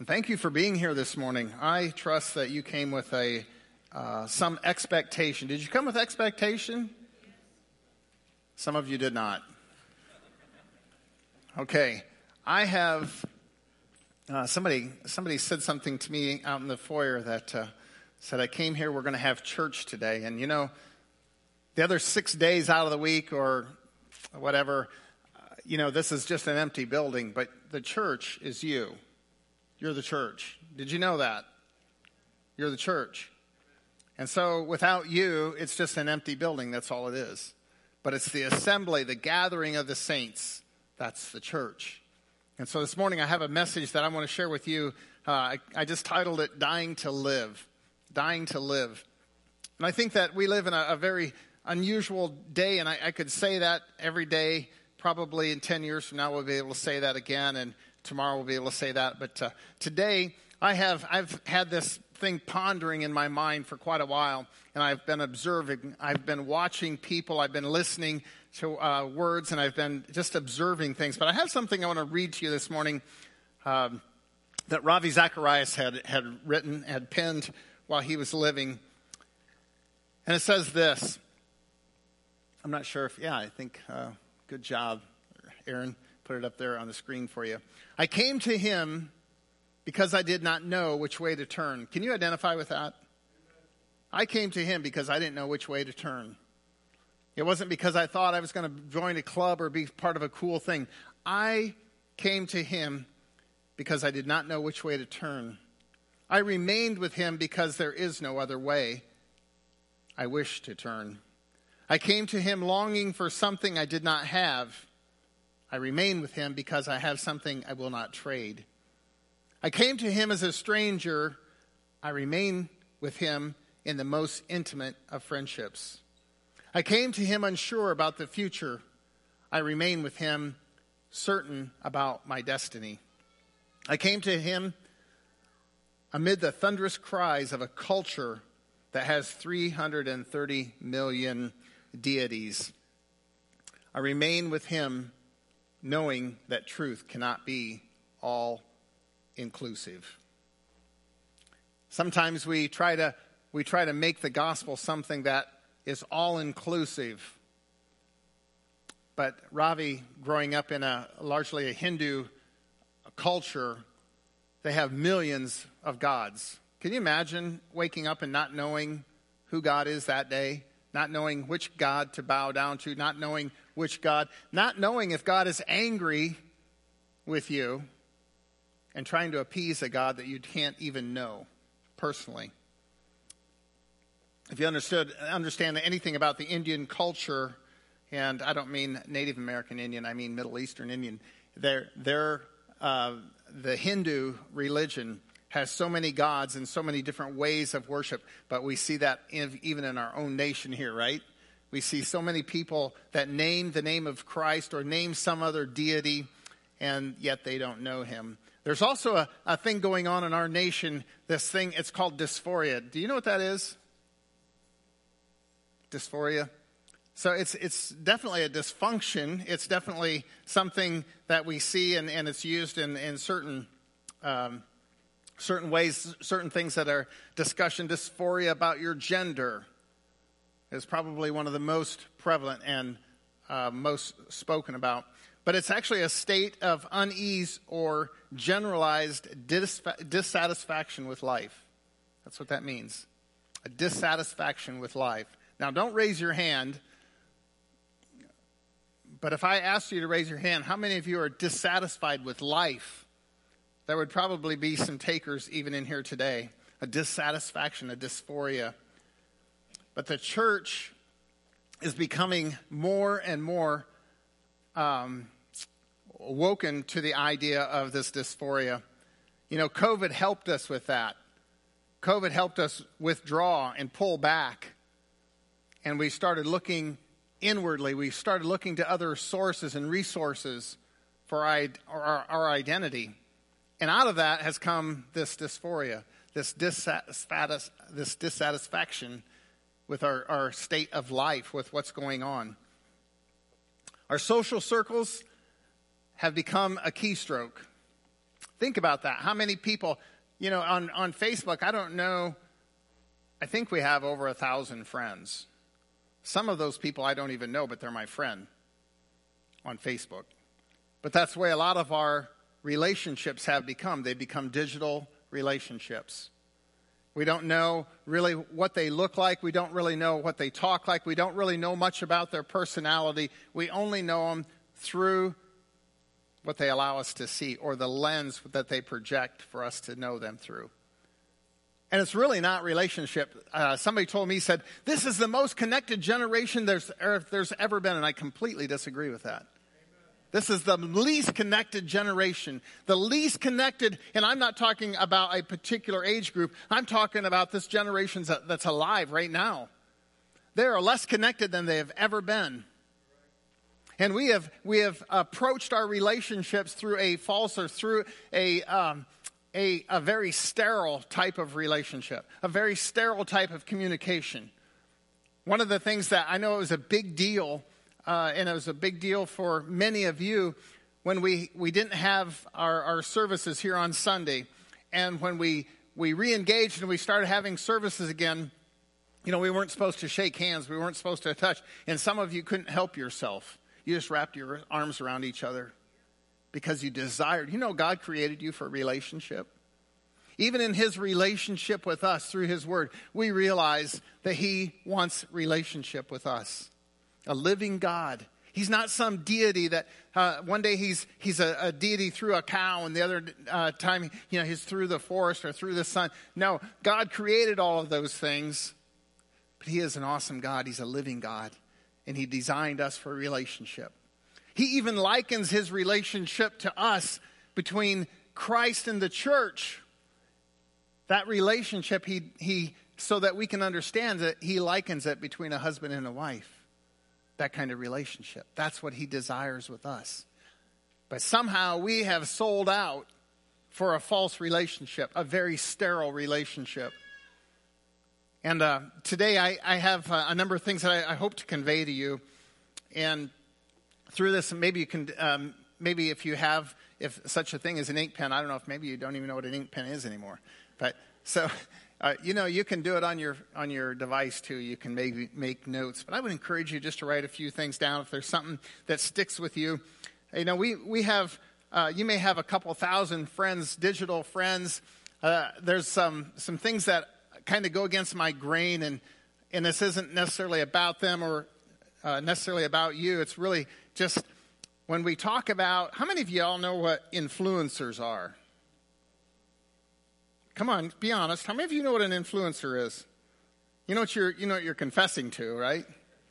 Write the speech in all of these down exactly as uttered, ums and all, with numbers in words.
And thank you for being here this morning. I trust that you came with a uh, some expectation. Did you come with expectation? Some of you did not. Okay, I have uh, somebody. Somebody said something to me out in the foyer that uh, said, "I came here. We're going to have church today." And you know, the other six days out of the week or whatever, uh, you know, this is just an empty building. But the church is you. You're the church. Did you know that? You're the church. And so without you, it's just an empty building. That's all it is. But it's the assembly, the gathering of the saints. That's the church. And so this morning I have a message that I want to share with you. Uh, I, I just titled it, Dying to Live. Dying to Live. And I think that we live in a, a very unusual day, and I, I could say that every day. Probably in ten years from now we'll be able to say that again, and tomorrow we'll be able to say that. But uh, today I have I've had this thing pondering in my mind for quite a while, and I've been observing. I've been watching people. I've been listening to uh, words, and I've been just observing things. But I have something I want to read to you this morning um, that Ravi Zacharias had had written, had penned while he was living, and it says this. I'm not sure if yeah, I think. Uh, Good job, Aaron. Put it up there on the screen for you. I came to him because I did not know which way to turn. Can you identify with that? I came to him because I didn't know which way to turn. It wasn't because I thought I was going to join a club or be part of a cool thing. I came to him because I did not know which way to turn. I remained with him because there is no other way. I wish to turn. I came to him longing for something I did not have. I remain with him because I have something I will not trade. I came to him as a stranger. I remain with him in the most intimate of friendships. I came to him unsure about the future. I remain with him certain about my destiny. I came to him amid the thunderous cries of a culture that has three hundred thirty million deities. I remain with him knowing that truth cannot be all inclusive. Sometimes we try to we try to make the gospel something that is all inclusive. But Ravi, growing up in a largely a Hindu culture, they have millions of gods. Can you imagine waking up and not knowing who God is that day? Not knowing which God to bow down to, not knowing which God, not knowing if God is angry with you, and trying to appease a God that you can't even know personally. If you understood, understand anything about the Indian culture, and I don't mean Native American Indian, I mean Middle Eastern Indian, they're, they're, uh, the Hindu religion has so many gods and so many different ways of worship, but we see that in, even in our own nation here, right? We see so many people that name the name of Christ or name some other deity, and yet they don't know him. There's also a, a thing going on in our nation, this thing, it's called dysphoria. Do you know what that is? Dysphoria? So it's it's definitely a dysfunction. It's definitely something that we see, and, and it's used in, in certain um Certain ways, certain things that are discussion. Dysphoria about your gender is probably one of the most prevalent and uh, most spoken about. But it's actually a state of unease or generalized dis- dissatisfaction with life. That's what that means. A dissatisfaction with life. Now, don't raise your hand. But if I asked you to raise your hand, how many of you are dissatisfied with life? There would probably be some takers even in here today. A dissatisfaction, a dysphoria. But the church is becoming more and more um, awoken to the idea of this dysphoria. You know, COVID helped us with that. COVID helped us withdraw and pull back. And we started looking inwardly. We started looking to other sources and resources for our, our, our identity. And out of that has come this dysphoria, this, dissatis- this dissatisfaction with our, our state of life, with what's going on. Our social circles have become a keystroke. Think about that. How many people, you know, on, on Facebook, I don't know, I think we have over a thousand friends. Some of those people I don't even know, but they're my friend on Facebook. But that's the way a lot of our relationships have become. They become digital relationships. We don't know really what they look like. We don't really know what they talk like. We don't really know much about their personality. We only know them through what they allow us to see, or the lens that they project for us to know them through. And it's really not relationship. Uh, somebody told me, he said, this is the most connected generation there's, er, there's ever been, and I completely disagree with that. This is the least connected generation, the least connected, and I'm not talking about a particular age group. I'm talking about this generation that's alive right now. They are less connected than they have ever been. And we have we have approached our relationships through a false or through a, um, a a very sterile type of relationship, a very sterile type of communication. One of the things that I know it was a big deal, uh, and it was a big deal for many of you when we, we didn't have our, our services here on Sunday. And when we, we re-engaged and we started having services again, you know, we weren't supposed to shake hands. We weren't supposed to touch. And some of you couldn't help yourself. You just wrapped your arms around each other because you desired. You know, God created you for a relationship. Even in his relationship with us through his word, we realize that he wants relationship with us. A living God. He's not some deity that uh, one day he's he's a, a deity through a cow, and the other uh, time, you know, he's through the forest or through the sun. No, God created all of those things, but he is an awesome God. He's a living God. And he designed us for a relationship. He even likens his relationship to us between Christ and the church. That relationship, he he so that we can understand that he likens it between a husband and a wife. That kind of relationship. That's what he desires with us. But somehow we have sold out for a false relationship, a very sterile relationship. And uh, today I, I have uh, a number of things that I, I hope to convey to you. And through this, maybe you can, um, maybe if you have, if such a thing as an ink pen, I don't know if maybe you don't even know what an ink pen is anymore. But so, uh, you know, you can do it on your on your device too. You can maybe make notes. But I would encourage you just to write a few things down if there's something that sticks with you. You know, we, we have, uh, you may have a couple thousand friends, digital friends. Uh, there's some some things that kind of go against my grain, and and this isn't necessarily about them or uh, necessarily about you. It's really just when we talk about, how many of you all know what influencers are? Come on, be honest. How many of you know what an influencer is? You know what you're you know what you're confessing to, right?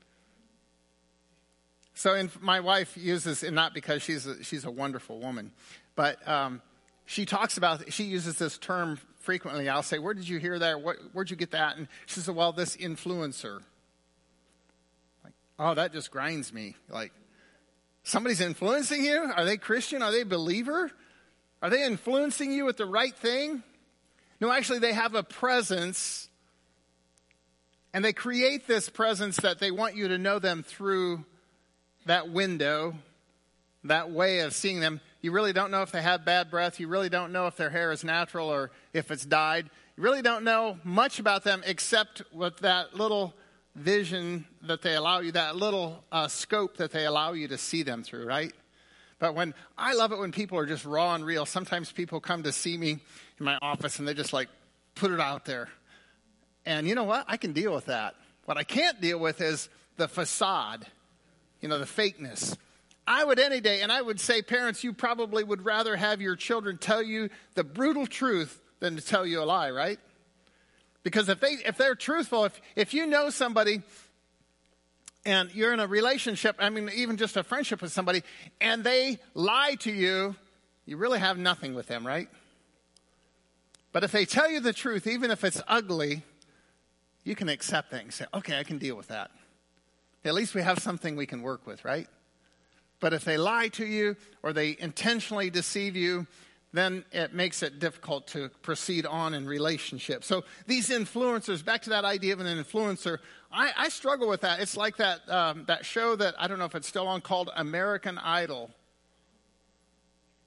So, in, my wife uses, and not because she's a, she's a wonderful woman, but um, she talks about, she uses this term frequently. I'll say, where did you hear that? What, where'd you get that? And she said, well, this influencer. Like, oh, that just grinds me. Like, somebody's influencing you? Are they Christian? Are they believer? Are they influencing you with the right thing? No, actually, they have a presence, and they create this presence that they want you to know them through that window, that way of seeing them. You really don't know if they have bad breath. You really don't know if their hair is natural or if it's dyed. You really don't know much about them except with that little vision that they allow you, that little uh, scope that they allow you to see them through, right? But when I love it when people are just raw and real. Sometimes people come to see me in my office and they just like put it out there. And you know what? I can deal with that. What I can't deal with is the facade, you know, the fakeness. I would any day, and I would say, parents, you probably would rather have your children tell you the brutal truth than to tell you a lie, right? Because if they if they're truthful, if if you know somebody and you're in a relationship, I mean, even just a friendship with somebody, and they lie to you, you really have nothing with them, right? But if they tell you the truth, even if it's ugly, you can accept that and say, okay, I can deal with that. At least we have something we can work with, right? But if they lie to you or they intentionally deceive you, then it makes it difficult to proceed on in relationship. So these influencers, back to that idea of an influencer, I, I struggle with that. It's like that um, that show that, I don't know if it's still on, called American Idol.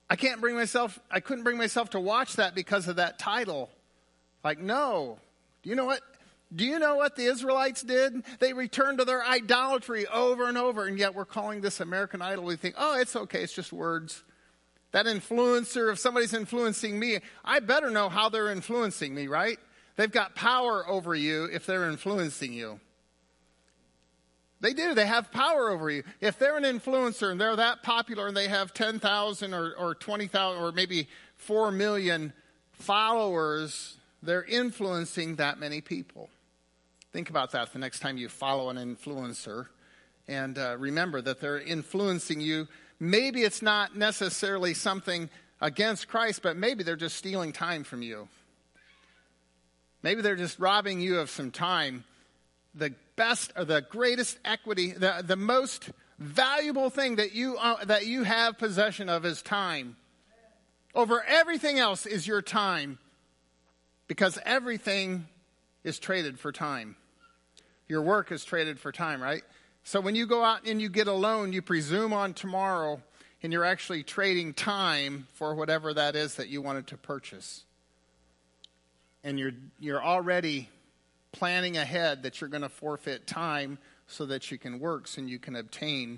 I can't bring myself, I couldn't bring myself to watch that because of that title. Like, no. Do you know what? Do you know what the Israelites did? They returned to their idolatry over and over, and yet we're calling this American Idol. We think, oh, it's okay, it's just words. That influencer, if somebody's influencing me, I better know how they're influencing me, right? They've got power over you if they're influencing you. They do. They have power over you. If they're an influencer and they're that popular and they have ten thousand or, or twenty thousand or maybe four million followers, they're influencing that many people. Think about that the next time you follow an influencer. And uh, remember that they're influencing you. Maybe it's not necessarily something against Christ, but maybe they're just stealing time from you. Maybe they're just robbing you of some time. The best or the greatest equity, the, the most valuable thing that you uh, that you have possession of is time. Over everything else is your time, because everything is traded for time. Your work is traded for time, right? So when you go out and you get a loan, you presume on tomorrow, and you're actually trading time for whatever that is that you wanted to purchase. And you're you're already planning ahead that you're going to forfeit time so that you can work, so you can obtain.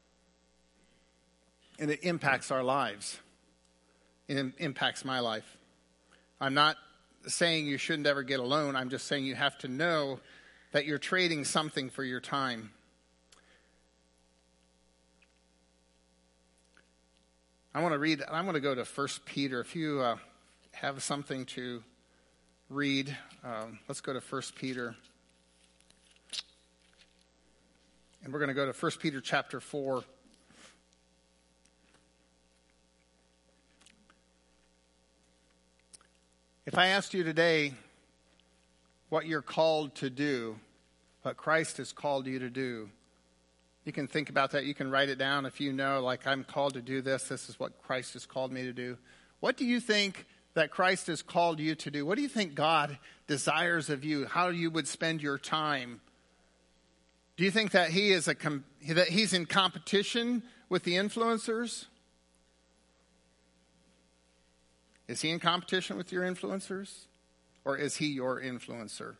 And it impacts our lives. It impacts my life. I'm not saying you shouldn't ever get a loan. I'm just saying you have to know that you're trading something for your time. I want to read, I want to go to First Peter. If you uh, have something to read, um, let's go to First Peter. And we're going to go to First Peter chapter four. If I asked you today what you're called to do, what Christ has called you to do, you can think about that. You can write it down if you know, like, I'm called to do this. This is what Christ has called me to do. What do you think that Christ has called you to do? What do you think God desires of you? How you would spend your time? Do you think that he is a com- that he's in competition with the influencers? Is he in competition with your influencers? Or is he your influencer?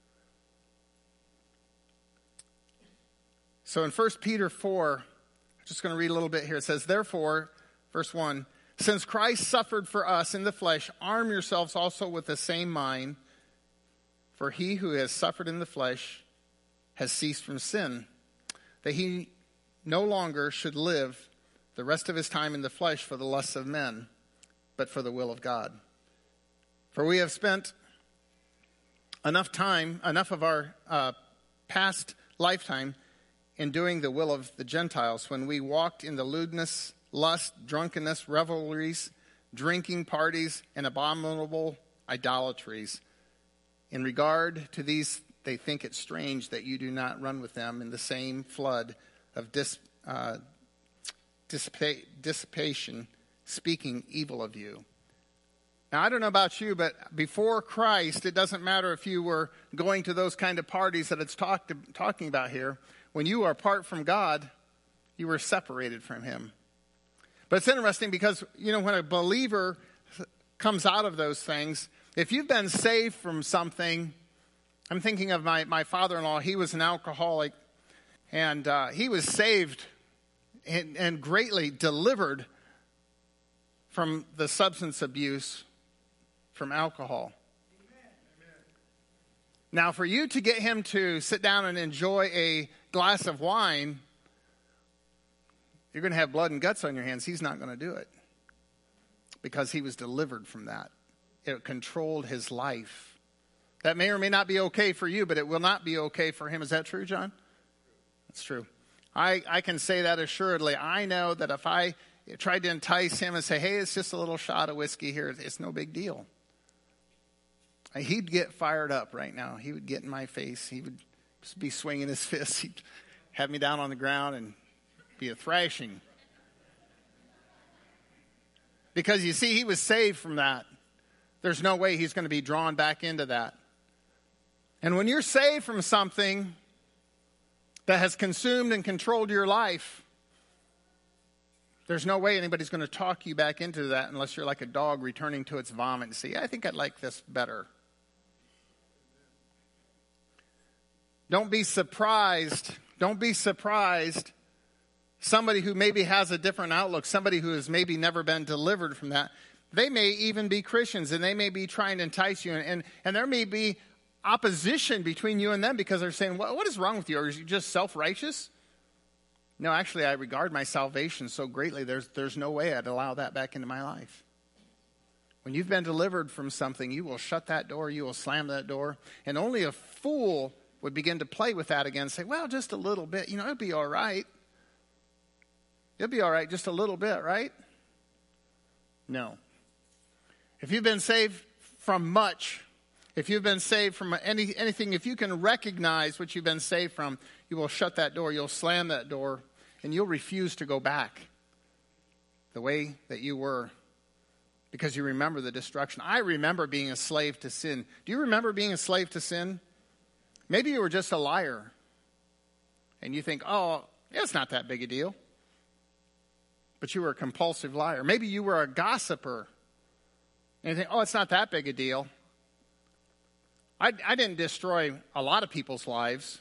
So in First Peter four, I'm just going to read a little bit here. It says, therefore, verse one, since Christ suffered for us in the flesh, arm yourselves also with the same mind. For he who has suffered in the flesh has ceased from sin, that he no longer should live the rest of his time in the flesh for the lusts of men, but for the will of God. For we have spent enough time, enough of our uh, past lifetime in doing the will of the Gentiles, when we walked in the lewdness, lust, drunkenness, revelries, drinking parties, and abominable idolatries. In regard to these, they think it strange that you do not run with them in the same flood of dis, uh, dissipa- dissipation, speaking evil of you. Now, I don't know about you, but before Christ, it doesn't matter if you were going to those kind of parties that it's talked, talking about here. When you are apart from God, you were separated from him. But it's interesting because, you know, when a believer comes out of those things, if you've been saved from something, I'm thinking of my, my father-in-law. He was an alcoholic, and uh, he was saved and, and greatly delivered from the substance abuse from alcohol. Amen. Now, for you to get him to sit down and enjoy a glass of wine, you're going to have blood and guts on your hands. He's not going to do it because he was delivered from that. It controlled his life. That may or may not be okay for you, but it will not be okay for him. Is that true, John? That's true. I, I can say that assuredly. I know that if I tried to entice him and say, hey, it's just a little shot of whiskey here, it's no big deal. He'd get fired up right now. He would get in my face. He would just be swinging his fists. He'd have me down on the ground and be a thrashing. Because you see, he was saved from that. There's no way he's going to be drawn back into that. And when you're saved from something that has consumed and controlled your life, There's no way anybody's going to talk you back into that unless you're like a dog returning to its vomit and say, yeah, I think I'd like this better. Don't be surprised. Don't be surprised. Somebody who maybe has a different outlook, somebody who has maybe never been delivered from that, they may even be Christians and they may be trying to entice you. And, and, and there may be opposition between you and them because they're saying, well, what is wrong with you? Are you just self-righteous? No, actually, I regard my salvation so greatly, there's, there's no way I'd allow that back into my life. When you've been delivered from something, you will shut that door, you will slam that door, and only a fool would begin to play with that again and say, well, just a little bit, you know, it'll be all right. It'll be all right, just a little bit, right? No. If you've been saved from much, if you've been saved from any anything, if you can recognize what you've been saved from, you will shut that door, you'll slam that door, and you'll refuse to go back the way that you were because you remember the destruction. I remember being a slave to sin. Do you remember being a slave to sin? Maybe you were just a liar, and you think, oh, it's not that big a deal. But you were a compulsive liar. Maybe you were a gossiper, and you think, oh, it's not that big a deal. I, I didn't destroy a lot of people's lives.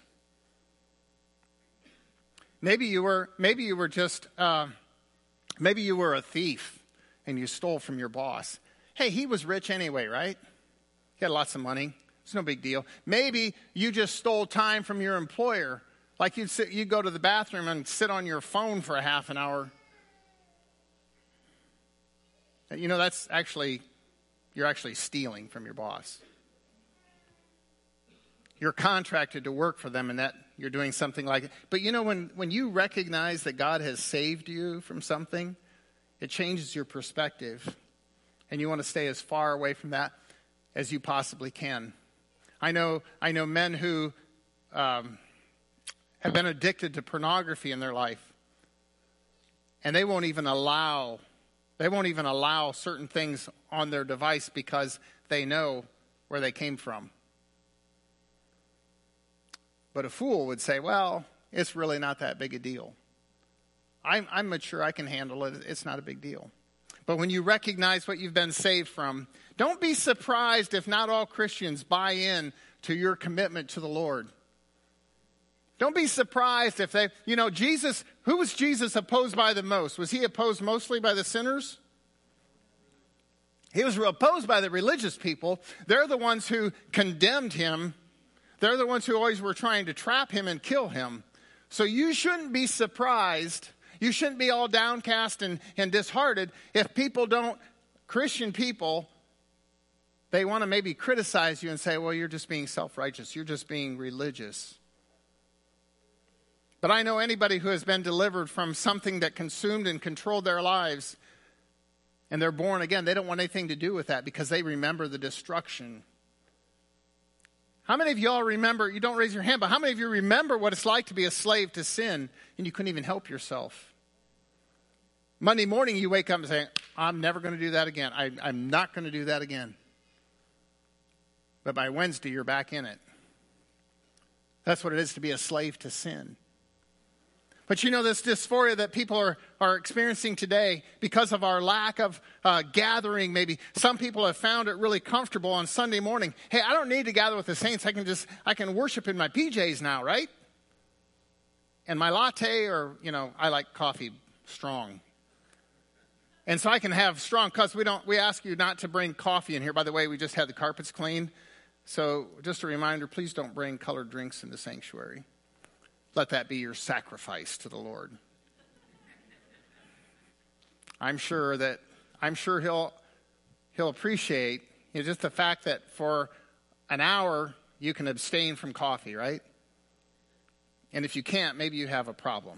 Maybe you were, maybe you were just, uh, maybe you were a thief and you stole from your boss. Hey, he was rich anyway, right? He had lots of money. It's no big deal. Maybe you just stole time from your employer. Like you'd sit, you'd go to the bathroom and sit on your phone for a half an hour. You know, that's actually, you're actually stealing from your boss. You're contracted to work for them and that you're doing something like it. But you know, when, when you recognize that God has saved you from something, it changes your perspective. And you want to stay as far away from that as you possibly can. I know, I know men who um, have been addicted to pornography in their life. And they won't even allow, they won't even allow certain things on their device because they know where they came from. But a fool would say, well, it's really not that big a deal. I'm, I'm mature, I can handle it, it's not a big deal. But when you recognize what you've been saved from, don't be surprised if not all Christians buy in to your commitment to the Lord. Don't be surprised if they, you know, Jesus, who was Jesus opposed by the most? Was he opposed mostly by the sinners? He was opposed by the religious people. They're the ones who condemned him. They're the ones who always were trying to trap him and kill him. So you shouldn't be surprised. You shouldn't be all downcast and, and disheartened if people don't, Christian people, they want to maybe criticize you and say, well, you're just being self-righteous. You're just being religious. But I know anybody who has been delivered from something that consumed and controlled their lives, and they're born again, they don't want anything to do with that because they remember the destruction. How many of y'all remember, you don't raise your hand, but how many of you remember what it's like to be a slave to sin and you couldn't even help yourself? Monday morning you wake up and say, I'm never going to do that again. I, I'm not going to do that again. But by Wednesday you're back in it. That's what it is to be a slave to sin. But you know, this dysphoria that people are, are experiencing today because of our lack of uh, gathering, maybe some people have found it really comfortable on Sunday morning. Hey, I don't need to gather with the saints. I can just, I can worship in my P Js now, right? And my latte, or, you know, I like coffee strong. And so I can have strong, because we don't, we ask you not to bring coffee in here. By the way, we just had the carpets cleaned. So just a reminder, please don't bring colored drinks in the sanctuary. Let that be your sacrifice to the Lord. I'm sure that I'm sure he'll he'll appreciate, you know, just the fact that for an hour you can abstain from coffee, right? And if you can't, maybe you have a problem.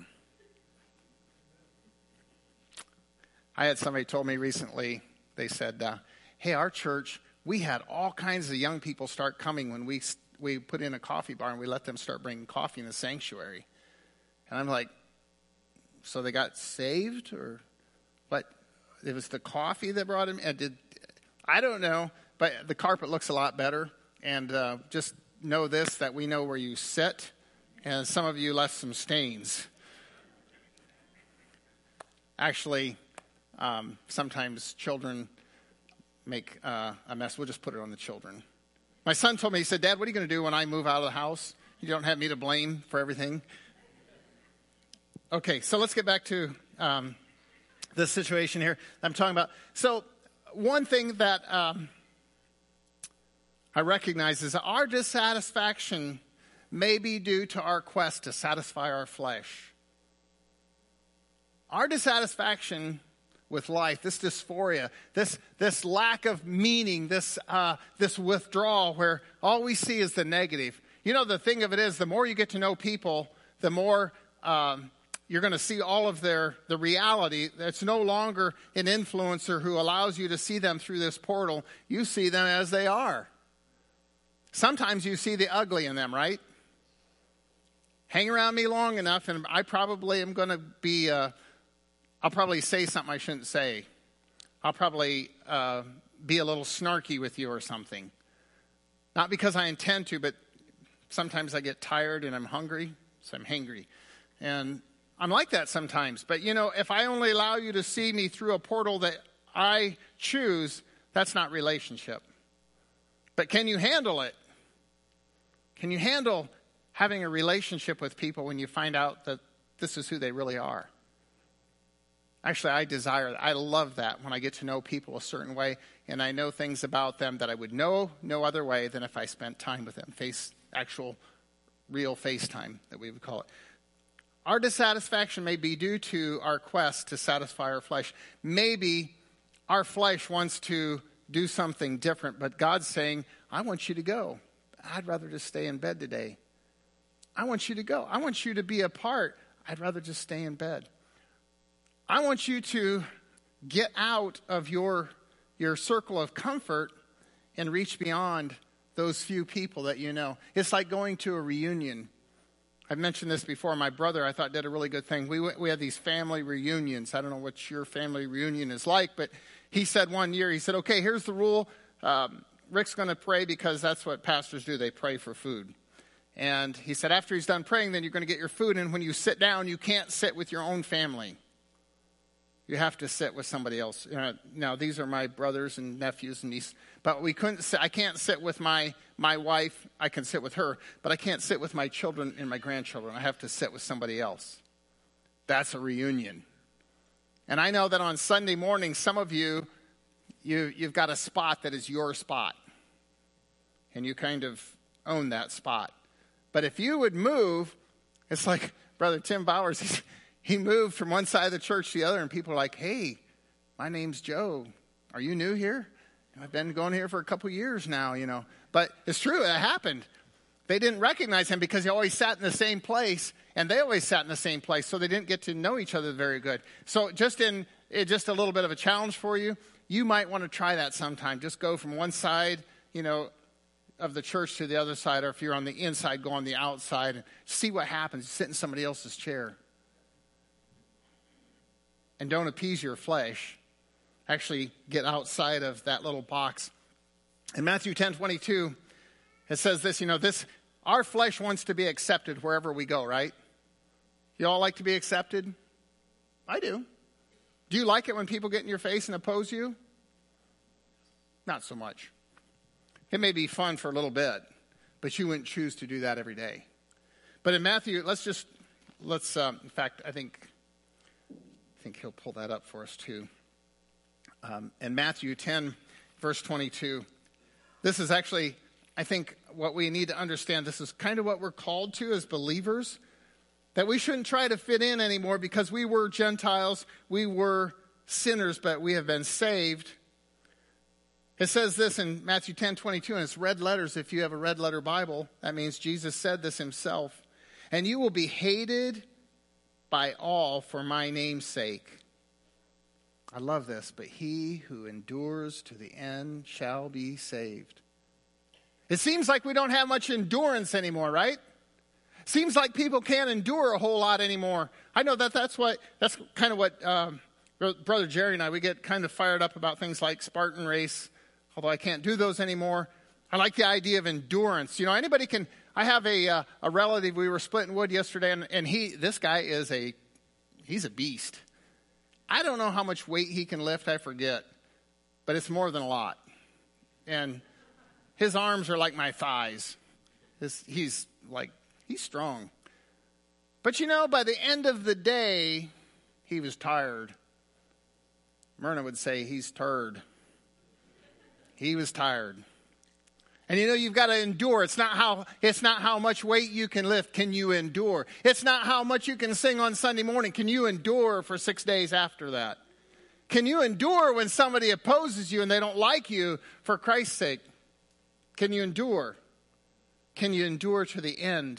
I had somebody told me recently, they said, uh, hey, our church, we had all kinds of young people start coming when we we put in a coffee bar and we let them start bringing coffee in the sanctuary. And I'm like, so they got saved, or what? It was the coffee that brought him? And did, I don't know, but the carpet looks a lot better. And uh, just know this, that we know where you sit, and some of you left some stains. Actually, um, sometimes children make uh, a mess. We'll just put it on the children. My son told me, he said, Dad, what are you going to do when I move out of the house? You don't have me to blame for everything. Okay, so let's get back to um, the situation here I'm talking about. So one thing that um, I recognize is that our dissatisfaction may be due to our quest to satisfy our flesh. Our dissatisfaction with life, this dysphoria, this this lack of meaning, this uh, this withdrawal where all we see is the negative. You know, the thing of it is, the more you get to know people, the more um, you're going to see all of their the reality. It's no longer an influencer who allows you to see them through this portal. You see them as they are. Sometimes you see the ugly in them, right? Hang around me long enough, and I probably am going to be... Uh, I'll probably say something I shouldn't say. I'll probably uh, be a little snarky with you or something. Not because I intend to, but sometimes I get tired and I'm hungry, so I'm hangry. And I'm like that sometimes. But, you know, if I only allow you to see me through a portal that I choose, that's not relationship. But can you handle it? Can you handle having a relationship with people when you find out that this is who they really are? Actually, I desire that. I love that when I get to know people a certain way and I know things about them that I would know no other way than if I spent time with them. Face, actual, real face time, that we would call it. Our dissatisfaction may be due to our quest to satisfy our flesh. Maybe our flesh wants to do something different, but God's saying, I want you to go. I'd rather just stay in bed today. I want you to go. I want you to be a part. I'd rather just stay in bed. I want you to get out of your, your circle of comfort and reach beyond those few people that you know. It's like going to a reunion. I've mentioned this before. My brother, I thought, did a really good thing. We went, we had these family reunions. I don't know what your family reunion is like, but he said one year, he said, okay, here's the rule. Um, Rick's going to pray because that's what pastors do. They pray for food. And he said, after he's done praying, then you're going to get your food. And when you sit down, you can't sit with your own family. You have to sit with somebody else. You know, now, these are my brothers and nephews and nieces. But we couldn't sit, I can't sit with my, my wife. I can sit with her. But I can't sit with my children and my grandchildren. I have to sit with somebody else. That's a reunion. And I know that on Sunday morning, some of you, you you've got a spot that is your spot. And you kind of own that spot. But if you would move, it's like Brother Tim Bowers, he's... He moved from one side of the church to the other, and people are like, hey, my name's Joe. Are you new here? I've been going here for a couple years now, you know. But it's true, it happened. They didn't recognize him because he always sat in the same place, and they always sat in the same place, so they didn't get to know each other very good. So just in just a little bit of a challenge for you, you might want to try that sometime. Just go from one side, you know, of the church to the other side, or if you're on the inside, go on the outside and see what happens. Sit in somebody else's chair. And don't appease your flesh. Actually, get outside of that little box. In Matthew ten twenty-two, it says this, you know, this, our flesh wants to be accepted wherever we go, right? You all like to be accepted? I do. Do you like it when people get in your face and oppose you? Not so much. It may be fun for a little bit, but you wouldn't choose to do that every day. But in Matthew, let's just, let's, um, in fact, I think... I think he'll pull that up for us too. Um, in Matthew ten, verse twenty-two, this is actually, I think, what we need to understand. This is kind of what we're called to as believers, that we shouldn't try to fit in anymore because we were Gentiles, we were sinners, but we have been saved. It says this in Matthew ten twenty-two, and it's red letters. If you have a red letter Bible, that means Jesus said this himself. And you will be hated by all for my name's sake. I love this. But he who endures to the end shall be saved. It seems like we don't have much endurance anymore, right? Seems like people can't endure a whole lot anymore. I know that that's what that's kind of what um, Brother Jerry and I, we get kind of fired up about things like Spartan Race, although I can't do those anymore. I like the idea of endurance. You know, anybody can... I have a uh, a relative, we were splitting wood yesterday, and, and he, this guy is a, he's a beast. I don't know how much weight he can lift, I forget. But it's more than a lot. And his arms are like my thighs. His, he's like, he's strong. But you know, by the end of the day, he was tired. Myrna would say, he's turd. He was tired. And you know, you've got to endure. It's not how it's not how much weight you can lift. Can you endure? It's not how much you can sing on Sunday morning. Can you endure for six days after that? Can you endure when somebody opposes you and they don't like you for Christ's sake? Can you endure? Can you endure to the end?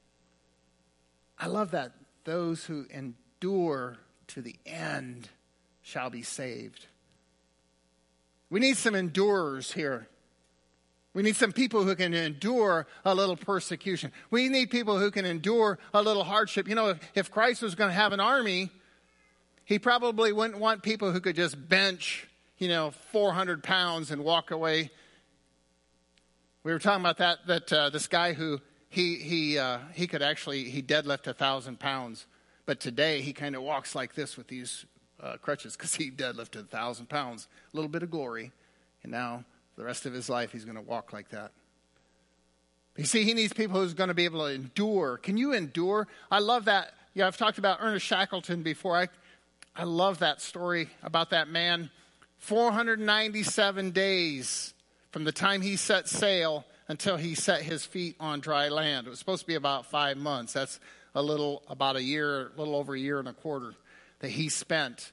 I love that. Those who endure to the end shall be saved. We need some endurers here. We need some people who can endure a little persecution. We need people who can endure a little hardship. You know, if, if Christ was going to have an army, he probably wouldn't want people who could just bench, you know, four hundred pounds and walk away. We were talking about that, that uh, this guy who, he he uh, he could actually, he deadlift a thousand pounds. But today he kind of walks like this with these uh, crutches because he deadlifted a thousand pounds. A little bit of glory. And now, the rest of his life, he's going to walk like that. You see, he needs people who's going to be able to endure. Can you endure? I love that. Yeah, I've talked about Ernest Shackleton before. I, I love that story about that man. four hundred ninety-seven days from the time he set sail until he set his feet on dry land. It was supposed to be about five months. That's a little, about a year, a little over a year and a quarter that he spent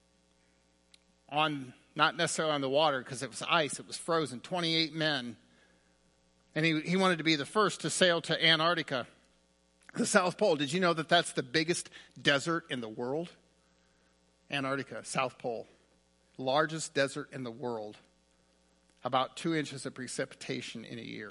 on, not necessarily on the water because it was ice, it was frozen, twenty-eight men. And he, he wanted to be the first to sail to Antarctica, the South Pole. Did you know that that's the biggest desert in the world? Antarctica, South Pole. Largest desert in the world. About two inches of precipitation in a year.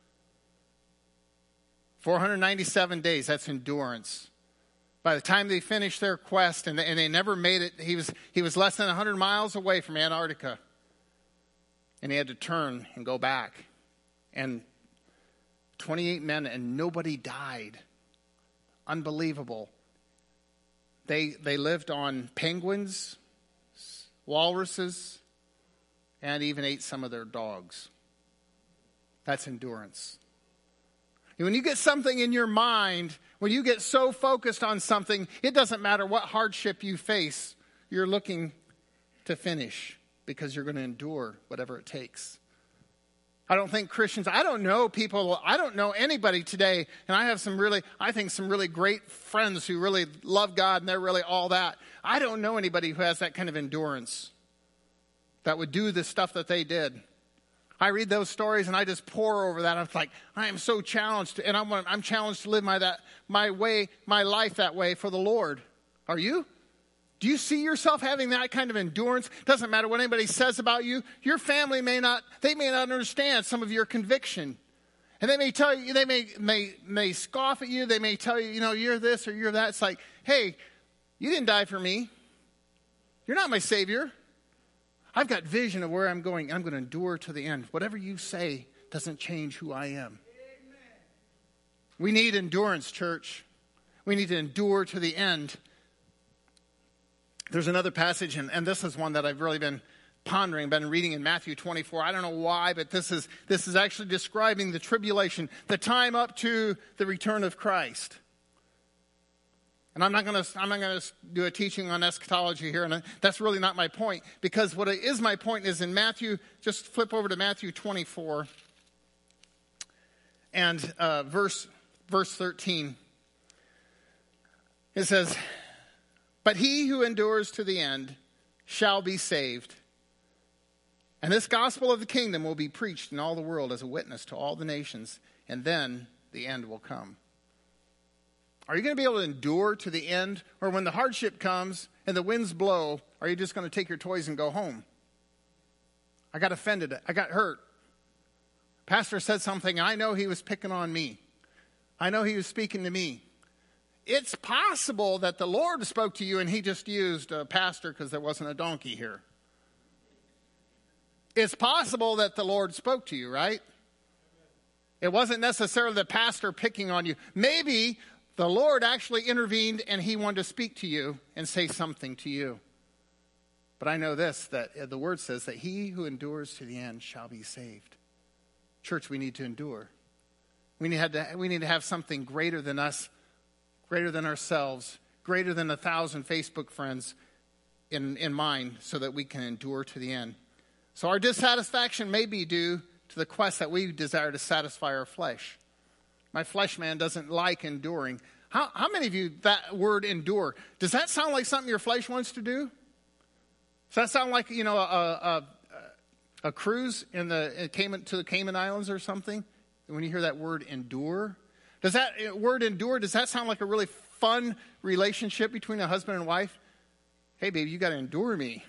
four hundred ninety-seven days, that's endurance. By the time they finished their quest, and they, and they never made it, he was, he was less than one hundred miles away from Antarctica. And he had to turn and go back. And twenty-eight men, and nobody died. Unbelievable. They, they lived on penguins, walruses, and even ate some of their dogs. That's endurance. And when you get something in your mind, when you get so focused on something, it doesn't matter what hardship you face, you're looking to finish because you're going to endure whatever it takes. I don't think Christians, I don't know people, I don't know anybody today, and I have some really, I think some really great friends who really love God and they're really all that. I don't know anybody who has that kind of endurance that would do the stuff that they did. I read those stories and I just pour over that. I'm like, I am so challenged, and I'm I'm challenged to live my that my way, my life that way for the Lord. Are you? Do you see yourself having that kind of endurance? Doesn't matter what anybody says about you. Your family may not, they may not understand some of your conviction. And they may tell you, they may may may scoff at you. They may tell you, you know, you're this or you're that. It's like, hey, you didn't die for me. You're not my Savior. I've got vision of where I'm going. I'm going to endure to the end. Whatever you say doesn't change who I am. Amen. We need endurance, church. We need to endure to the end. There's another passage, and, and this is one that I've really been pondering, been reading in Matthew twenty-four. I don't know why, but this is this is actually describing the tribulation, the time up to the return of Christ. And I'm not going to I'm not going to do a teaching on eschatology here, and that's really not my point, because what is my point is in Matthew, just flip over to Matthew twenty-four and uh, verse verse thirteen. It says, "But he who endures to the end shall be saved. And this gospel of the kingdom will be preached in all the world as a witness to all the nations, and then the end will come." Are you going to be able to endure to the end? Or when the hardship comes and the winds blow, are you just going to take your toys and go home? I got offended. I got hurt. Pastor said something, and I know he was picking on me. I know he was speaking to me. It's possible that the Lord spoke to you and he just used a pastor because there wasn't a donkey here. It's possible that the Lord spoke to you, right? It wasn't necessarily the pastor picking on you. Maybe the Lord actually intervened and he wanted to speak to you and say something to you. But I know this, that the word says that he who endures to the end shall be saved. Church, we need to endure. We need to, we need to have something greater than us, greater than ourselves, greater than a thousand Facebook friends in, in mind, so that we can endure to the end. So our dissatisfaction may be due to the quest that we desire to satisfy our flesh. My flesh man doesn't like enduring. How, how many of you, that word endure, does that sound like something your flesh wants to do? Does that sound like, you know, a, a, a cruise in the in Cayman, to the Cayman Islands or something? When you hear that word endure, does that word endure, does that sound like a really fun relationship between a husband and wife? Hey, baby, you got to endure me.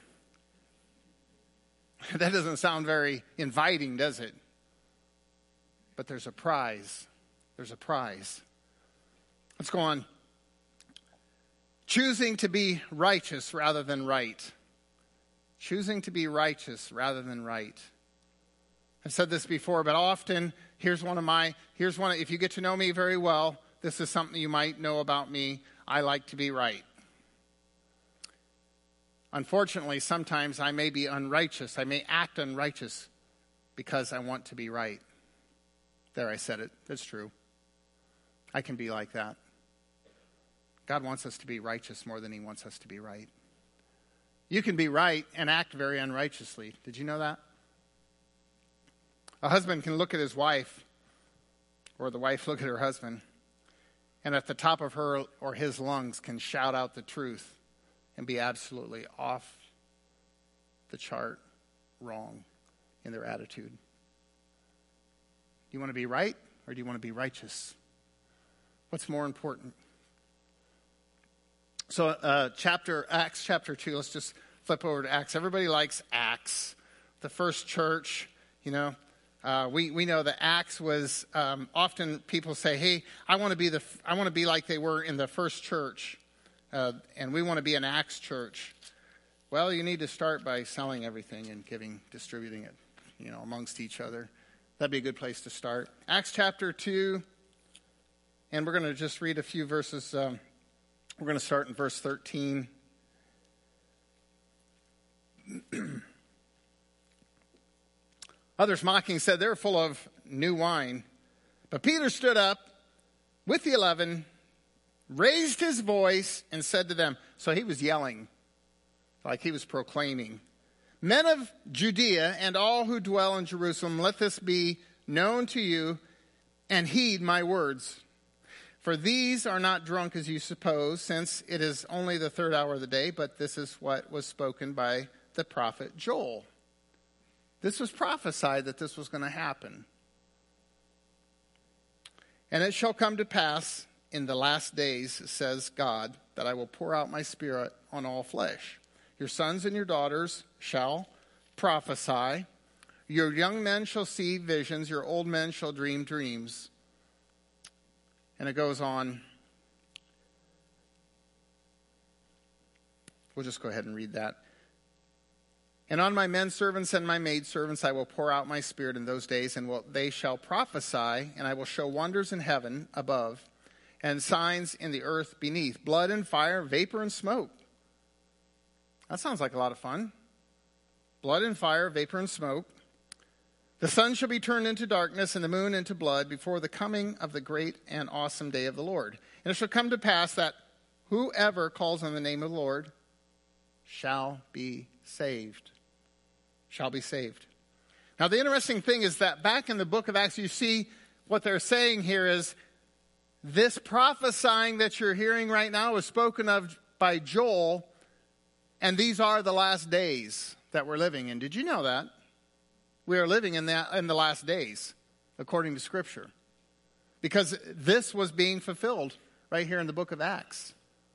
That doesn't sound very inviting, does it? But there's a prize. There's a prize. Let's go on. Choosing to be righteous rather than right. Choosing to be righteous rather than right. I've said this before, but often, here's one of my, here's one, if you get to know me very well, this is something you might know about me. I like to be right. Unfortunately, sometimes I may be unrighteous. I may act unrighteous because I want to be right. There, I said it. That's true. I can be like that. God wants us to be righteous more than he wants us to be right. You can be right and act very unrighteously. Did you know that? A husband can look at his wife, or the wife look at her husband, and at the top of her or his lungs can shout out the truth and be absolutely off the chart wrong in their attitude. Do you want to be right, or do you want to be righteous? What's more important? So uh, chapter Acts chapter two, let's just flip over to Acts. Everybody likes Acts. The first church, you know, uh, we, we know that Acts was, um, often people say, hey, I want to be the I want to be like they were in the first church, uh, and we want to be an Acts church. Well, you need to start by selling everything and giving, distributing it, you know, amongst each other. That'd be a good place to start. Acts chapter two, and we're going to just read a few verses. Um, We're going to start in verse thirteen. Others mocking said they were full of new wine. But Peter stood up with the eleven, raised his voice, and said to them, so he was yelling, like he was proclaiming, men of Judea and all who dwell in Jerusalem, let this be known to you, and heed my words. For these are not drunk as you suppose, since it is only the third hour of the day, but this is what was spoken by the prophet Joel. This was prophesied that this was going to happen. And it shall come to pass in the last days, says God, that I will pour out my spirit on all flesh. Your sons and your daughters shall prophesy. Your young men shall see visions. Your old men shall dream dreams. And it goes on. We'll just go ahead and read that. And on my men servants and my maid servants I will pour out my spirit in those days, and will, they shall prophesy, and I will show wonders in heaven above, and signs in the earth beneath, blood and fire, vapor and smoke. That sounds like a lot of fun. Blood and fire, vapor and smoke. The sun shall be turned into darkness and the moon into blood before the coming of the great and awesome day of the Lord. And it shall come to pass that whoever calls on the name of the Lord shall be saved. Shall be saved. Now the interesting thing is that back in the book of Acts, you see what they're saying here is this prophesying that you're hearing right now was spoken of by Joel, and these are the last days that we're living in. Did you know that? We are living in the, in the last days, according to Scripture. Because this was being fulfilled right here in the book of Acts.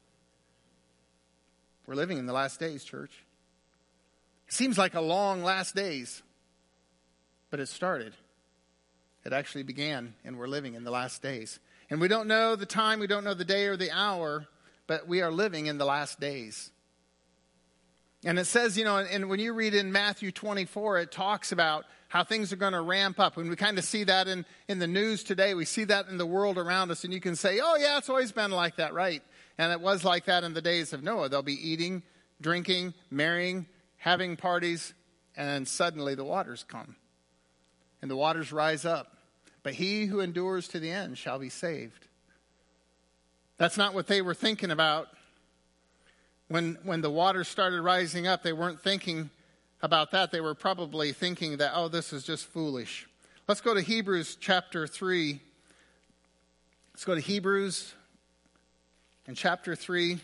We're living in the last days, church. It seems like a long last days, but it started. It actually began, and we're living in the last days. And we don't know the time, we don't know the day or the hour, but we are living in the last days. And it says, you know, and when you read in Matthew twenty-four, it talks about how things are going to ramp up. And we kind of see that in, in the news today. We see that in the world around us. And you can say, oh, yeah, it's always been like that, right? And it was like that in the days of Noah. They'll be eating, drinking, marrying, having parties, and then suddenly the waters come. And the waters rise up. But he who endures to the end shall be saved. That's not what they were thinking about. When, when the waters started rising up, they weren't thinking about that. They were probably thinking that, oh, this is just foolish. Let's go to Hebrews chapter three. Let's go to Hebrews and chapter three.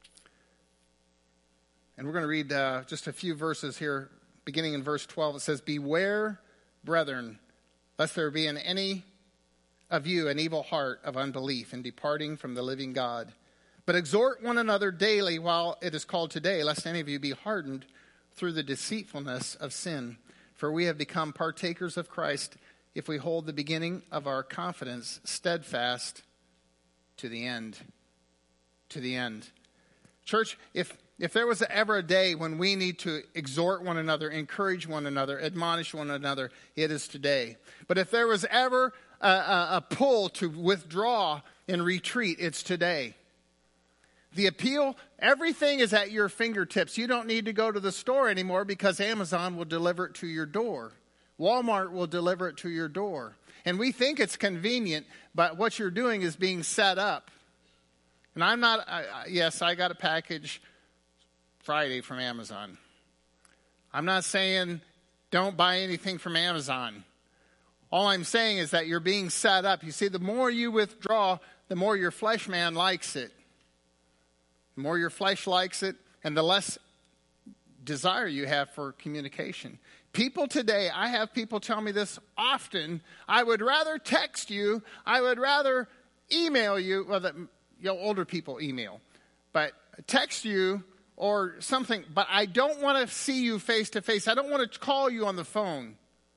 And we're going to read uh, just a few verses here. Beginning in verse twelve, it says, "Beware, brethren, lest there be in any of you an evil heart of unbelief in departing from the living God. But exhort one another daily while it is called today, lest any of you be hardened through the deceitfulness of sin. For we have become partakers of Christ if we hold the beginning of our confidence steadfast to the end." To the end. Church, if if there was ever a day when we need to exhort one another, encourage one another, admonish one another, it is today. But if there was ever a, a, a pull to withdraw and retreat, it's today. The appeal, everything is at your fingertips. You don't need to go to the store anymore because Amazon will deliver it to your door. Walmart will deliver it to your door. And we think it's convenient, but what you're doing is being set up. And I'm not, I, I, yes, I got a package Friday from Amazon. I'm not saying don't buy anything from Amazon. All I'm saying is that you're being set up. You see, the more you withdraw, the more your flesh man likes it. The more your flesh likes it, and the less desire you have for communication. People today, I have people tell me this often, I would rather text you, I would rather email you, well, the, you know, older people email, but text you or something, but I don't want to see you face to face. I don't want to call you on the phone.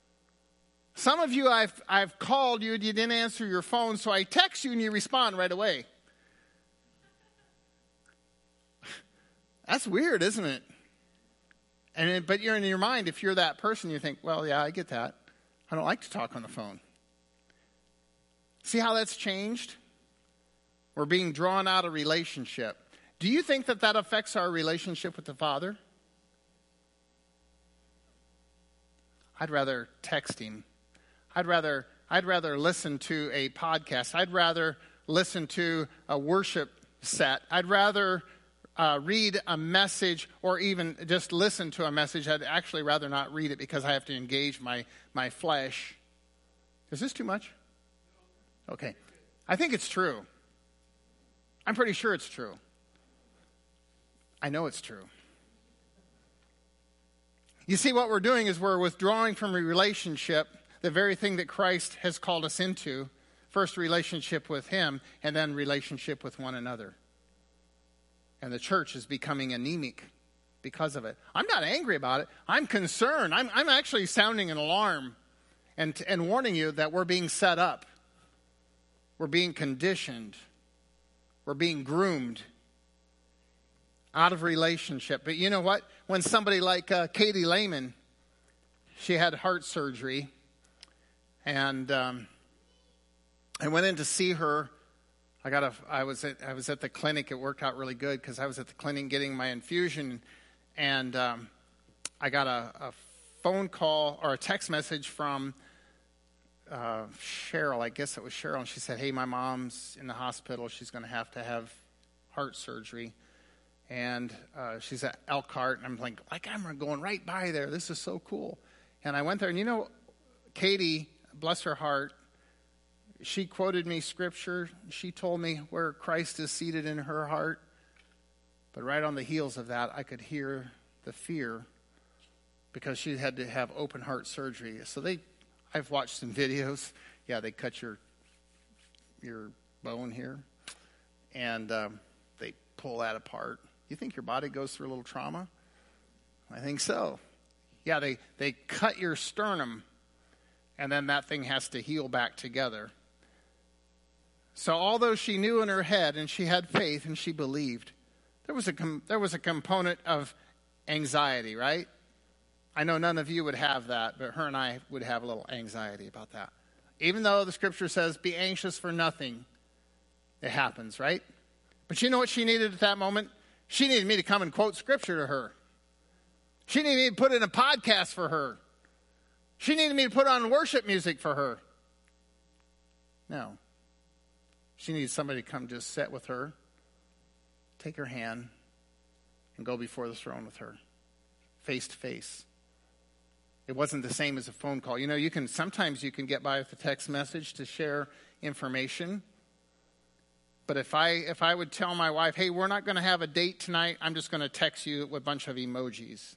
Some of you, I've, I've called you and you didn't answer your phone, so I text you and you respond right away. That's weird, isn't it? And it, but you're in your mind, if you're that person, you think, well, yeah, I get that. I don't like to talk on the phone. See how that's changed? We're being drawn out of relationship. Do you think that that affects our relationship with the Father? I'd rather text him. I'd rather I'd rather listen to a podcast. I'd rather listen to a worship set. I'd rather uh, read a message or even just listen to a message. I'd actually rather not read it because I have to engage my, my flesh. Is this too much? Okay. I think it's true. I'm pretty sure it's true. I know it's true. You see, what we're doing is we're withdrawing from a relationship, the very thing that Christ has called us into. First, relationship with him, and then relationship with one another. And the church is becoming anemic because of it. I'm not angry about it. I'm concerned. I'm, I'm actually sounding an alarm and, and warning you that we're being set up. We're being conditioned. We're being groomed out of relationship. But you know what? When somebody like uh, Katie Lehman, she had heart surgery, and um, I went in to see her. I got a. I was at. I was at the clinic. It worked out really good because I was at the clinic getting my infusion, and um, I got a, a phone call or a text message from uh, Cheryl. I guess it was Cheryl, and she said, "Hey, my mom's in the hospital. She's going to have to have heart surgery." And uh, she's at Elkhart, and I'm like, like, I'm going right by there. This is so cool. And I went there, and you know, Katie, bless her heart, she quoted me scripture. She told me where Christ is seated in her heart. But right on the heels of that, I could hear the fear because she had to have open heart surgery. So they, I've watched some videos. Yeah, they cut your your bone here, and um, they pull that apart. You think your body goes through a little trauma? I think so. Yeah, they, they cut your sternum, and then that thing has to heal back together. So although she knew in her head, and she had faith, and she believed, there was a com- there was a component of anxiety, right? I know none of you would have that, but her and I would have a little anxiety about that. Even though the scripture says, be anxious for nothing, it happens, right? But you know what she needed at that moment? She needed me to come and quote scripture to her. She needed me to put in a podcast for her. She needed me to put on worship music for her. No. She needed somebody to come just sit with her, take her hand, and go before the throne with her, face to face. It wasn't the same as a phone call. You know, you can sometimes you can get by with a text message to share information. But if I if I would tell my wife, hey, we're not going to have a date tonight, I'm just going to text you with a bunch of emojis.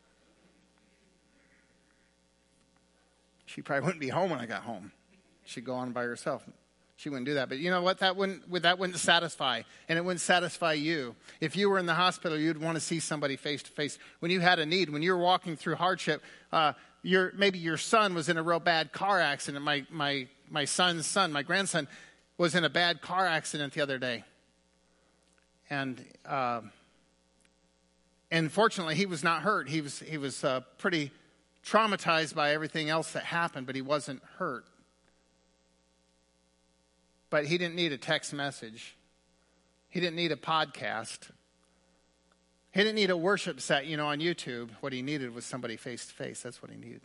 She probably wouldn't be home when I got home. She'd go on by herself. She wouldn't do that. But you know what? That wouldn't that wouldn't satisfy. And it wouldn't satisfy you. If you were in the hospital, you'd want to see somebody face to face. When you had a need, when you were walking through hardship, uh, your maybe your son was in a real bad car accident. My my my son's son, my grandson, was in a bad car accident the other day. And uh, and fortunately, he was not hurt. He was he was uh, pretty traumatized by everything else that happened, but he wasn't hurt. But he didn't need a text message. He didn't need a podcast. He didn't need a worship set, you know, on YouTube. What he needed was somebody face to face. That's what he needed.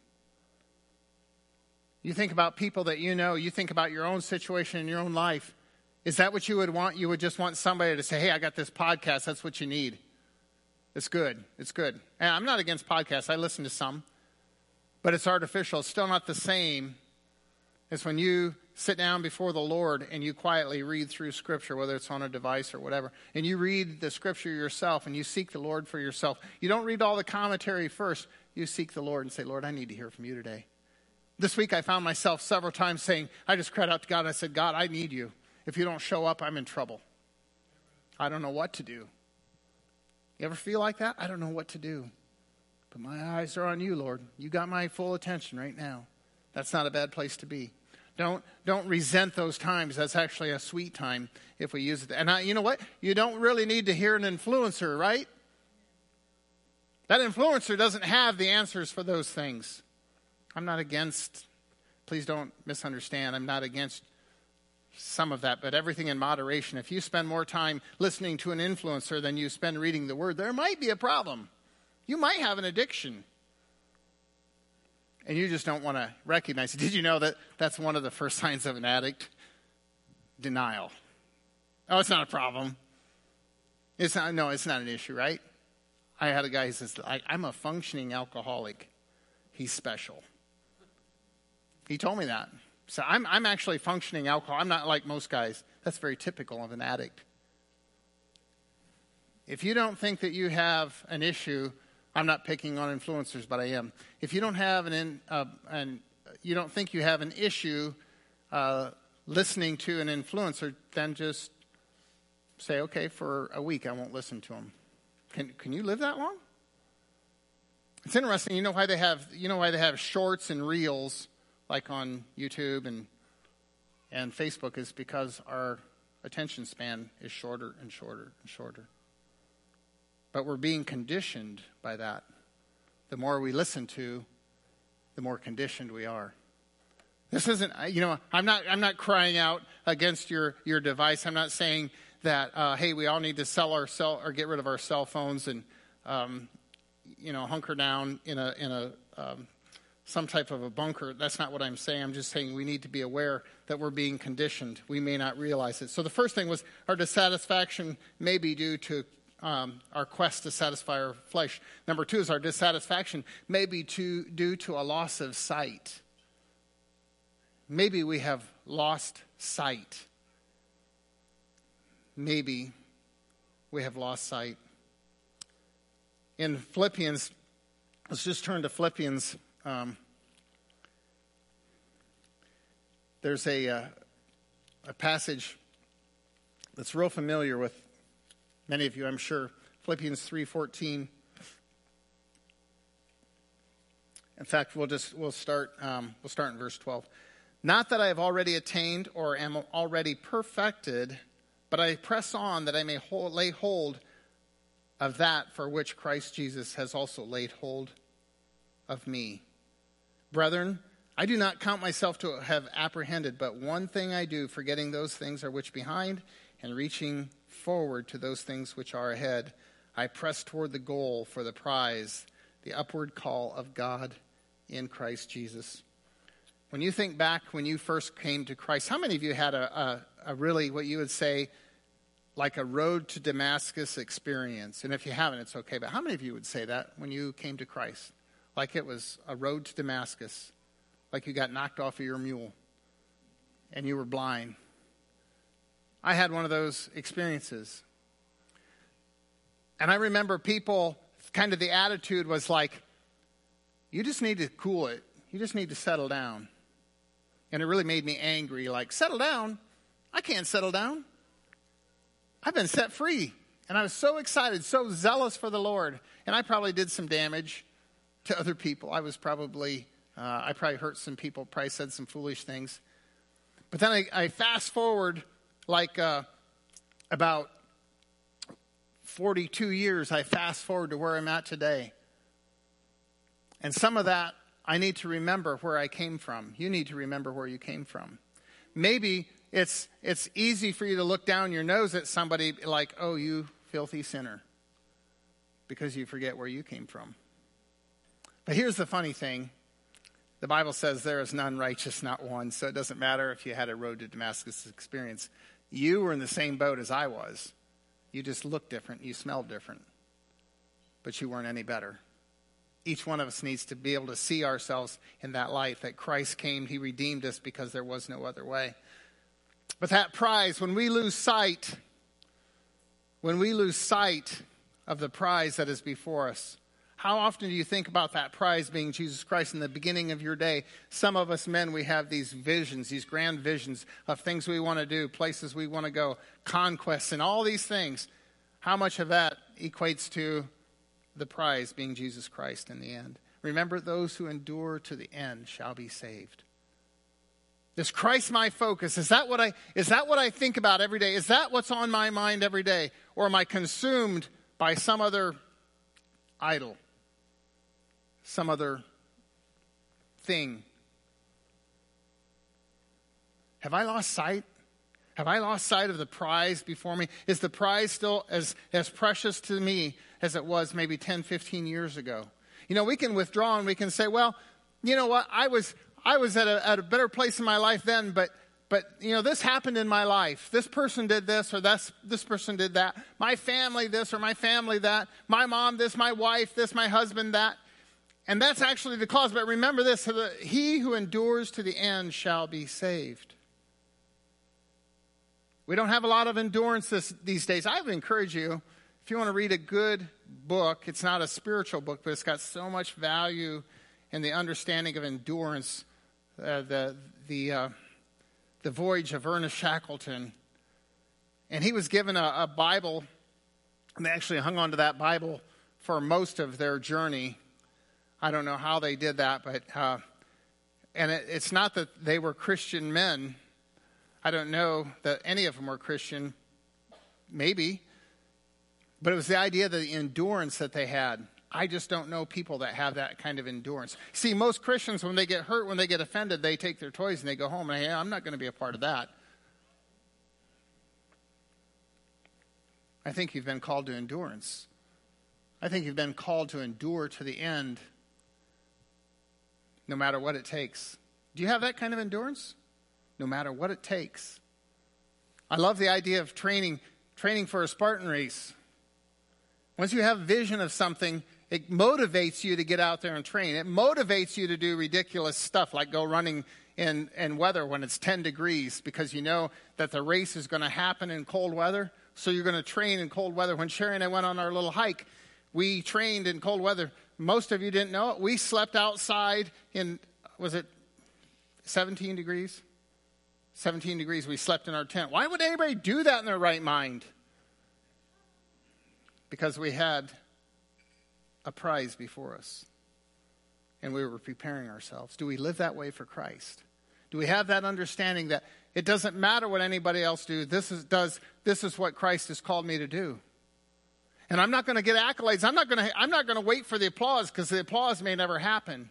You think about people that you know. You think about your own situation in your own life. Is that what you would want? You would just want somebody to say, hey, I got this podcast. That's what you need. It's good. It's good. And I'm not against podcasts. I listen to some. But it's artificial. It's still not the same as when you sit down before the Lord and you quietly read through Scripture, whether it's on a device or whatever, and you read the Scripture yourself and you seek the Lord for yourself. You don't read all the commentary first. You seek the Lord and say, Lord, I need to hear from you today. This week I found myself several times saying, I just cried out to God. I said, God, I need you. If you don't show up, I'm in trouble. I don't know what to do. You ever feel like that? I don't know what to do. But my eyes are on you, Lord. You got my full attention right now. That's not a bad place to be. Don't don't resent those times. That's actually a sweet time if we use it. And I, you know what? You don't really need to hear an influencer, right? That influencer doesn't have the answers for those things. I'm not against, please don't misunderstand, I'm not against some of that, but everything in moderation. If you spend more time listening to an influencer than you spend reading the Word, there might be a problem. You might have an addiction. And you just don't want to recognize it. Did you know that that's one of the first signs of an addict? Denial. Oh, it's not a problem. It's not. No, it's not an issue, right? I had a guy who says, I, I'm a functioning alcoholic. He's special. He told me that. So I'm, I'm actually functioning alcoholic. I'm not like most guys. That's very typical of an addict. If you don't think that you have an issue, I'm not picking on influencers, but I am. If you don't have an, in, uh, an you don't think you have an issue uh, listening to an influencer, then just say, okay, for a week I won't listen to him. Can can you live that long? It's interesting. You know why they have you know why they have shorts and reels like on YouTube and and Facebook is because our attention span is shorter and shorter and shorter. But we're being conditioned by that. The more we listen to, the more conditioned we are. This isn't, you know, I'm not I'm not crying out against your, your device. I'm not saying that, uh, hey, we all need to sell our cell or get rid of our cell phones and, um, you know, hunker down in a in a um, some type of a bunker. That's not what I'm saying. I'm just saying we need to be aware that we're being conditioned. We may not realize it. So the first thing was our dissatisfaction may be due to Um, our quest to satisfy our flesh. Number two is our dissatisfaction may be to, due to a loss of sight. Maybe we have lost sight. Maybe we have lost sight. In Philippians, let's just turn to Philippians. Um, there's a, uh, a passage that's real familiar with many of you, I'm sure. Philippians three fourteen. In fact, we'll just we'll start um, we'll start in verse twelve. Not that I have already attained or am already perfected, but I press on that I may hold, lay hold of that for which Christ Jesus has also laid hold of me. Brethren, I do not count myself to have apprehended, but one thing I do, forgetting those things are which behind, and reaching forward to those things which are ahead, I press toward the goal for the prize the upward call of God in Christ Jesus. When you think back when you first came to Christ, how many of you had a, a, a really, what you would say, like a road to Damascus experience? And if you haven't, it's okay. But how many of you would say that when you came to Christ? Like it was a road to Damascus. Like you got knocked off of your mule and you were blind. I had one of those experiences. And I remember people, kind of the attitude was like, you just need to cool it. You just need to settle down. And it really made me angry. Like, settle down? I can't settle down. I've been set free. And I was so excited, so zealous for the Lord. And I probably did some damage to other people. I was probably, uh, I probably hurt some people, probably said some foolish things. But then I, I fast forward like uh, about forty-two years, I fast forward to where I'm at today. And some of that, I need to remember where I came from. You need to remember where you came from. Maybe it's it's easy for you to look down your nose at somebody like, oh, you filthy sinner, because you forget where you came from. But here's the funny thing. The Bible says there is none righteous, not one. So it doesn't matter if you had a road to Damascus experience. You were in the same boat as I was. You just looked different. You smelled different. But you weren't any better. Each one of us needs to be able to see ourselves in that light, that Christ came, he redeemed us because there was no other way. But that prize, when we lose sight, when we lose sight of the prize that is before us, how often do you think about that prize being Jesus Christ in the beginning of your day? Some of us men, we have these visions, these grand visions of things we want to do, places we want to go, conquests, and all these things. How much of that equates to the prize being Jesus Christ in the end? Remember, those who endure to the end shall be saved. Is Christ my focus? Is that what I, is that what I think about every day? Is that what's on my mind every day? Or am I consumed by some other idol? Some other thing? Have I lost sight? Have I lost sight of the prize before me? Is the prize still as, as precious to me as it was maybe ten, fifteen years ago? You know, we can withdraw and we can say, well, you know what, I was I was at a, at a better place in my life then, but, but you know, this happened in my life. This person did this or that's, this person did that. My family this or my family that. My mom this, my wife this, my husband that. And that's actually the cause. But remember this, he who endures to the end shall be saved. We don't have a lot of endurance this, these days. I would encourage you, if you want to read a good book, it's not a spiritual book, but it's got so much value in the understanding of endurance. Uh, the the uh, the Voyage of Ernest Shackleton. And he was given a, a Bible, and they actually hung on to that Bible for most of their journey. I don't know how they did that, but uh, and it, it's not that they were Christian men. I don't know that any of them were Christian, maybe. But it was the idea of the endurance that they had. I just don't know people that have that kind of endurance. See, most Christians, when they get hurt, when they get offended, they take their toys and they go home. And hey, I'm not going to be a part of that. I think you've been called to endurance. I think you've been called to endure to the end, no matter what it takes. Do you have that kind of endurance? No matter what it takes. I love the idea of training, training for a Spartan race. Once you have vision of something, it motivates you to get out there and train. It motivates you to do ridiculous stuff like go running in, in weather when it's ten degrees because you know that the race is going to happen in cold weather. So you're going to train in cold weather. When Sherry and I went on our little hike, we trained in cold weather. Most of you didn't know it. We slept outside in, was it seventeen degrees? seventeen degrees, we slept in our tent. Why would anybody do that in their right mind? Because we had a prize before us. And we were preparing ourselves. Do we live that way for Christ? Do we have that understanding that it doesn't matter what anybody else do, this is does this is what Christ has called me to do? And I'm not going to get accolades. I'm not going to I'm not going to wait for the applause because the applause may never happen.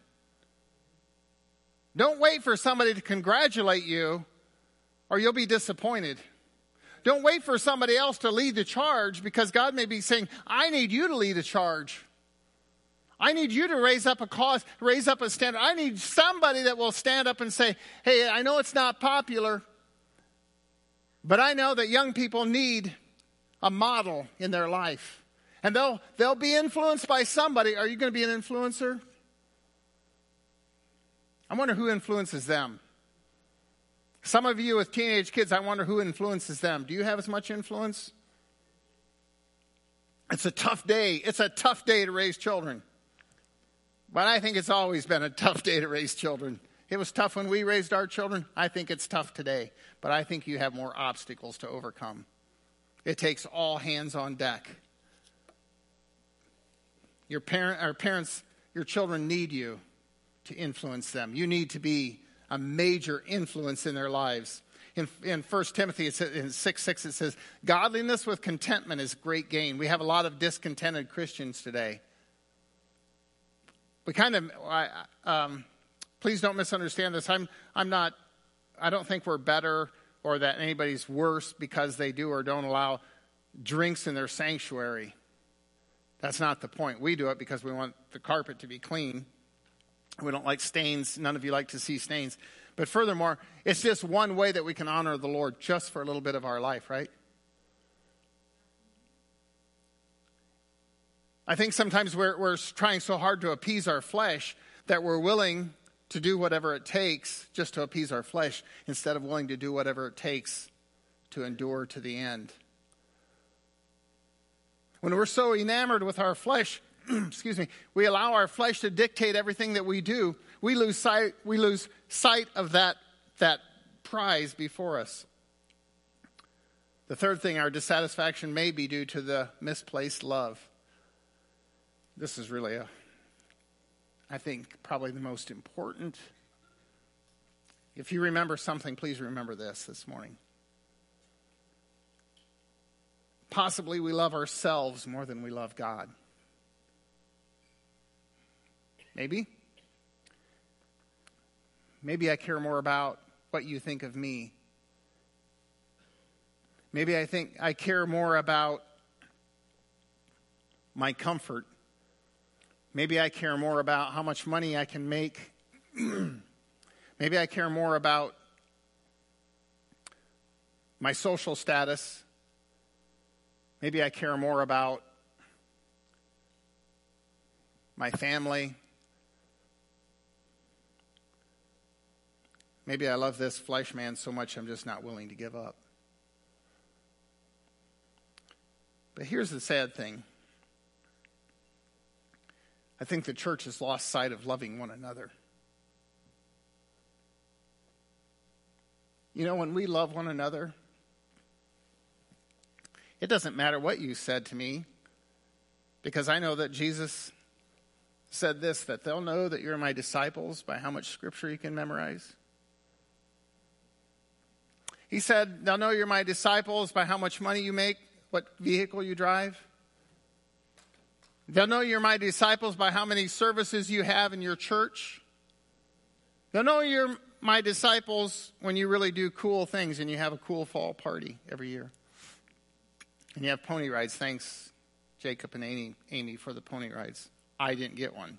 Don't wait for somebody to congratulate you or you'll be disappointed. Don't wait for somebody else to lead the charge because God may be saying, I need you to lead a charge. I need you to raise up a cause, raise up a standard. I need somebody that will stand up and say, hey, I know it's not popular, but I know that young people need a model in their life. And they'll, they'll be influenced by somebody. Are you going to be an influencer? I wonder who influences them. Some of you with teenage kids, I wonder who influences them. Do you have as much influence? It's a tough day. It's a tough day to raise children. But I think it's always been a tough day to raise children. It was tough when we raised our children. I think it's tough today. But I think you have more obstacles to overcome. It takes all hands on deck. Your parent, our parents, your children need you to influence them. You need to be a major influence in their lives. In, in First Timothy, it says, in six six, it says, godliness with contentment is great gain. We have a lot of discontented Christians today. We kind of, I, um, please don't misunderstand this. I'm, I'm not, I don't think we're better or that anybody's worse because they do or don't allow drinks in their sanctuary. That's not the point. We do it because we want the carpet to be clean. We don't like stains. None of you like to see stains. But furthermore, it's just one way that we can honor the Lord just for a little bit of our life, right? I think sometimes we're, we're trying so hard to appease our flesh that we're willing to do whatever it takes just to appease our flesh instead of willing to do whatever it takes to endure to the end. When we're so enamored with our flesh, excuse me, we allow our flesh to dictate everything that we do. We lose sight, we lose sight of that, that prize before us. The third thing, our dissatisfaction may be due to the misplaced love. This is really, a, I think, probably the most important. If you remember something, please remember this this morning. Possibly we love ourselves more than we love God. Maybe. Maybe I care more about what you think of me. Maybe I think I care more about my comfort. Maybe I care more about how much money I can make. Maybe I care more about my social status. Maybe I care more about my family. Maybe I love this flesh man so much I'm just not willing to give up. But here's the sad thing. I think the church has lost sight of loving one another. You know, when we love one another, it doesn't matter what you said to me, because I know that Jesus said this, that they'll know that you're my disciples by how much scripture you can memorize. He said, they'll know you're my disciples by how much money you make, what vehicle you drive. They'll know you're my disciples by how many services you have in your church. They'll know you're my disciples when you really do cool things and you have a cool fall party every year. And you have pony rides. Thanks, Jacob and Amy, Amy for the pony rides. I didn't get one.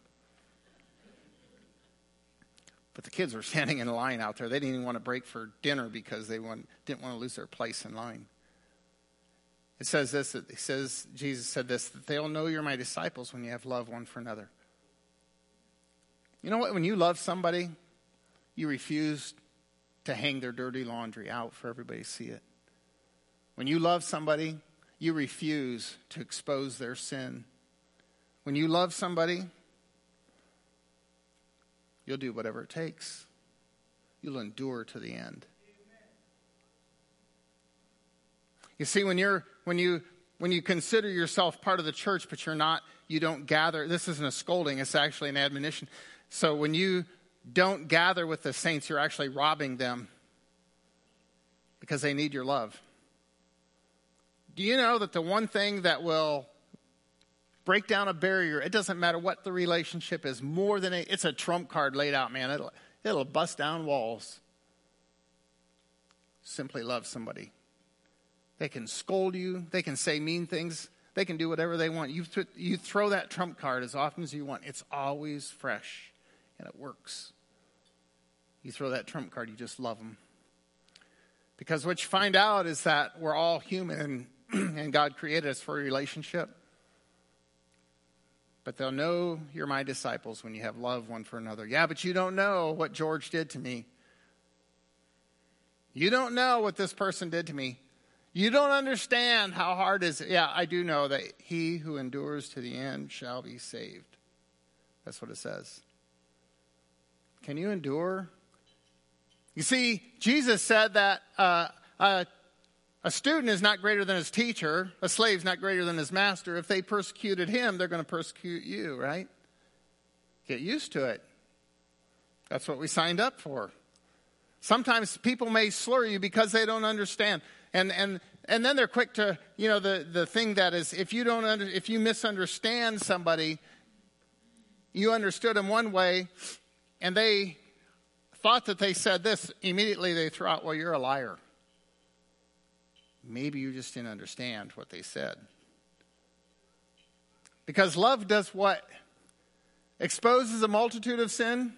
But the kids were standing in a line out there. They didn't even want to break for dinner because they want, didn't want to lose their place in line. It says this, it says, Jesus said this, that they'll know you're my disciples when you have love one for another. You know what? When you love somebody, you refuse to hang their dirty laundry out for everybody to see it. When you love somebody, you refuse to expose their sin. When you love somebody, you'll do whatever it takes. You'll endure to the end. You see, when you're when you when you consider yourself part of the church, but you're not, you don't gather. This isn't a scolding; it's actually an admonition. So when you don't gather with the saints, you're actually robbing them because they need your love. Do you know that the one thing that will break down a barrier, it doesn't matter what the relationship is, more than a, it's a trump card laid out, man. It'll it'll bust down walls. Simply love somebody. They can scold you. They can say mean things They can do whatever they want. You, th- you throw that trump card as often as you want. It's always fresh, and it works. You throw that trump card, you just love them. Because what you find out is that we're all human, and, and God created us for a relationship. But they'll know you're my disciples when you have love one for another. Yeah, but you don't know what George did to me. You don't know what this person did to me. You don't understand how hard it is. Yeah, I do know that he who endures to the end shall be saved. That's what it says. Can you endure? You see, Jesus said that uh, uh, a student is not greater than his teacher. A slave is not greater than his master. If they persecuted him, they're going to persecute you, right? Get used to it. That's what we signed up for. Sometimes people may slur you because they don't understand. And and and then they're quick to, you know, the, the thing that is, if you don't under, if you misunderstand somebody, you understood them one way, and they thought that they said this, immediately they throw out, well, you're a liar. Maybe you just didn't understand what they said. Because love does what? Exposes a multitude of sin.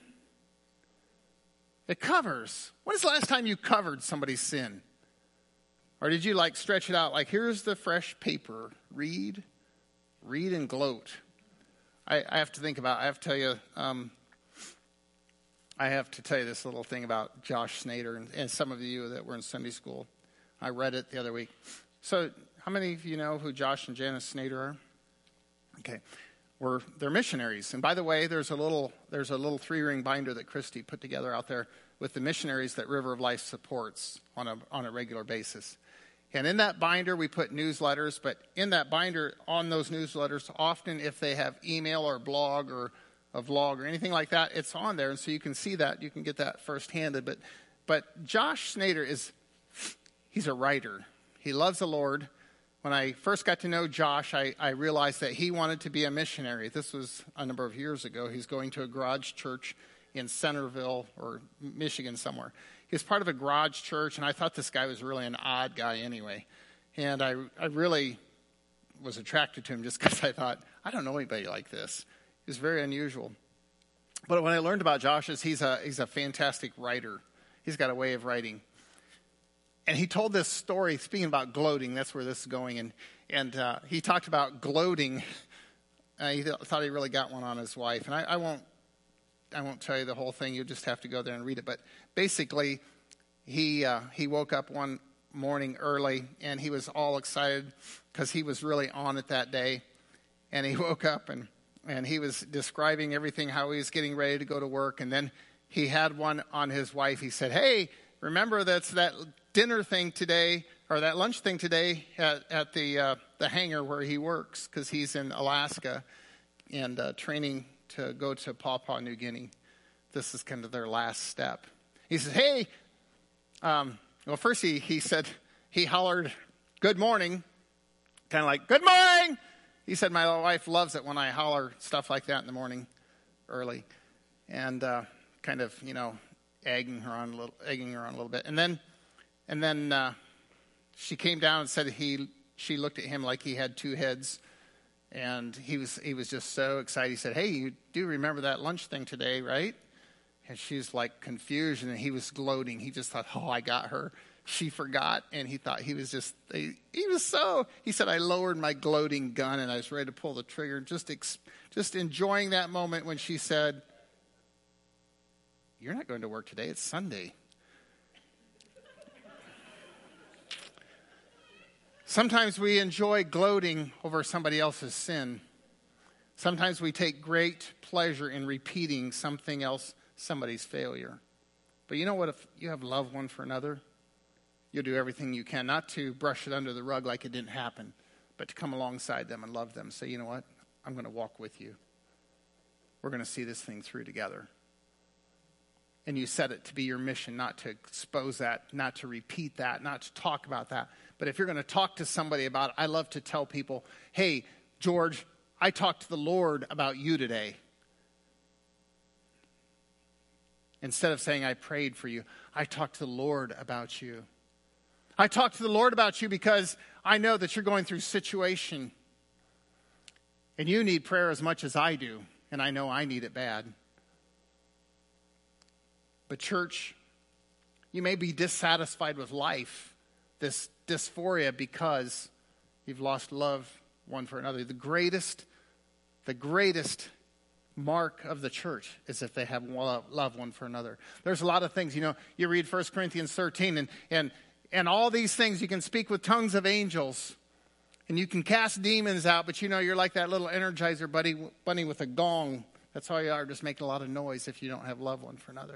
It covers. When is the last time you covered somebody's sin? Or did you like stretch it out like, here's the fresh paper. Read, read and gloat. I, I have to think about, I have to tell you, um, I have to tell you this little thing about Josh Snyder and, and some of you that were in Sunday school. I read it the other week. So how many of you know who Josh and Janice Snyder are? Okay. We're, they're missionaries. And by the way, there's a little there's a little three-ring binder that Christy put together out there with the missionaries that River of Life supports on a on a regular basis. And in that binder, we put newsletters. But in that binder, on those newsletters, often if they have email or blog or a vlog or anything like that, it's on there. And so you can see that. You can get that first-handed. But, but Josh Snyder is... He's a writer. He loves the Lord. When I first got to know Josh, I, I realized that he wanted to be a missionary. This was a number of years ago. He's going to a garage church in Centerville or Michigan somewhere. He was part of a garage church, and I thought this guy was really an odd guy anyway. And I, I really was attracted to him just because I thought, I don't know anybody like this. He was very unusual. But when I learned about Josh, is he's a he's a fantastic writer. He's got a way of writing. And he told this story, speaking about gloating, that's where this is going. And and uh, he talked about gloating. Uh, he th- thought he really got one on his wife. And I, I won't I won't tell you the whole thing. You'll just have to go there and read it. But basically, he uh, he woke up one morning early, and he was all excited because he was really on it that day. And he woke up, and, and he was describing everything, how he was getting ready to go to work. And then he had one on his wife. He said, hey, remember that's that dinner thing today, or that lunch thing today at, at the uh, the hangar where he works, because he's in Alaska and uh, training to go to Papua New Guinea. This is kind of their last step. He says, hey, um, well, first he, he said, he hollered, good morning, kind of like, good morning. He said, my wife loves it when I holler stuff like that in the morning early, and uh, kind of, you know, egging her on a little, egging her on a little bit. And then And then uh, she came down and said he. She looked at him like he had two heads, and he was he was just so excited. He said, "Hey, you do remember that lunch thing today, right?" And she's like confused, and he was gloating. He just thought, "Oh, I got her." She forgot, and he thought he was just. He, he was so. He said, "I lowered my gloating gun, and I was ready to pull the trigger, just ex, just enjoying that moment when she said, 'You're not going to work today. It's Sunday.'" Sometimes we enjoy gloating over somebody else's sin. Sometimes we take great pleasure in repeating something else, somebody's failure. But you know what? If you have love one for another, you'll do everything you can, not to brush it under the rug like it didn't happen, but to come alongside them and love them. Say, you know what? I'm going to walk with you. We're going to see this thing through together. And you set it to be your mission, not to expose that, not to repeat that, not to talk about that. But if you're going to talk to somebody about it, I love to tell people, hey, George, I talked to the Lord about you today. Instead of saying I prayed for you, I talked to the Lord about you. I talked to the Lord about you because I know that you're going through situation. And you need prayer as much as I do, and I know I need it bad. But church, you may be dissatisfied with life, this dysphoria, because you've lost love one for another. The greatest, the greatest mark of the church is if they have love one for another. There's a lot of things, you know, you read First Corinthians thirteen, and, and, and all these things, you can speak with tongues of angels, and you can cast demons out, but you know, you're like that little Energizer buddy, bunny with a gong. That's all you are, just making a lot of noise if you don't have love one for another.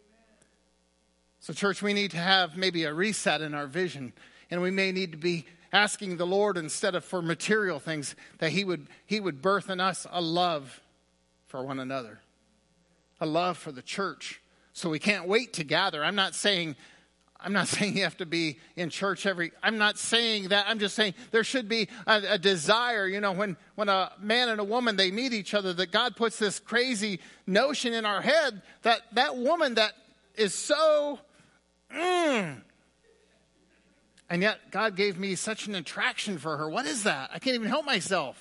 So church, we need to have maybe a reset in our vision, and we may need to be asking the Lord, instead of for material things, that he would, he would birth in us a love for one another, a love for the church. So we can't wait to gather. I'm not saying, I'm not saying you have to be in church every, I'm not saying that. I'm just saying there should be a, a desire, you know, when, when a man and a woman, they meet each other, that God puts this crazy notion in our head that that woman that is so, mm, and yet God gave me such an attraction for her. What is that? I can't even help myself.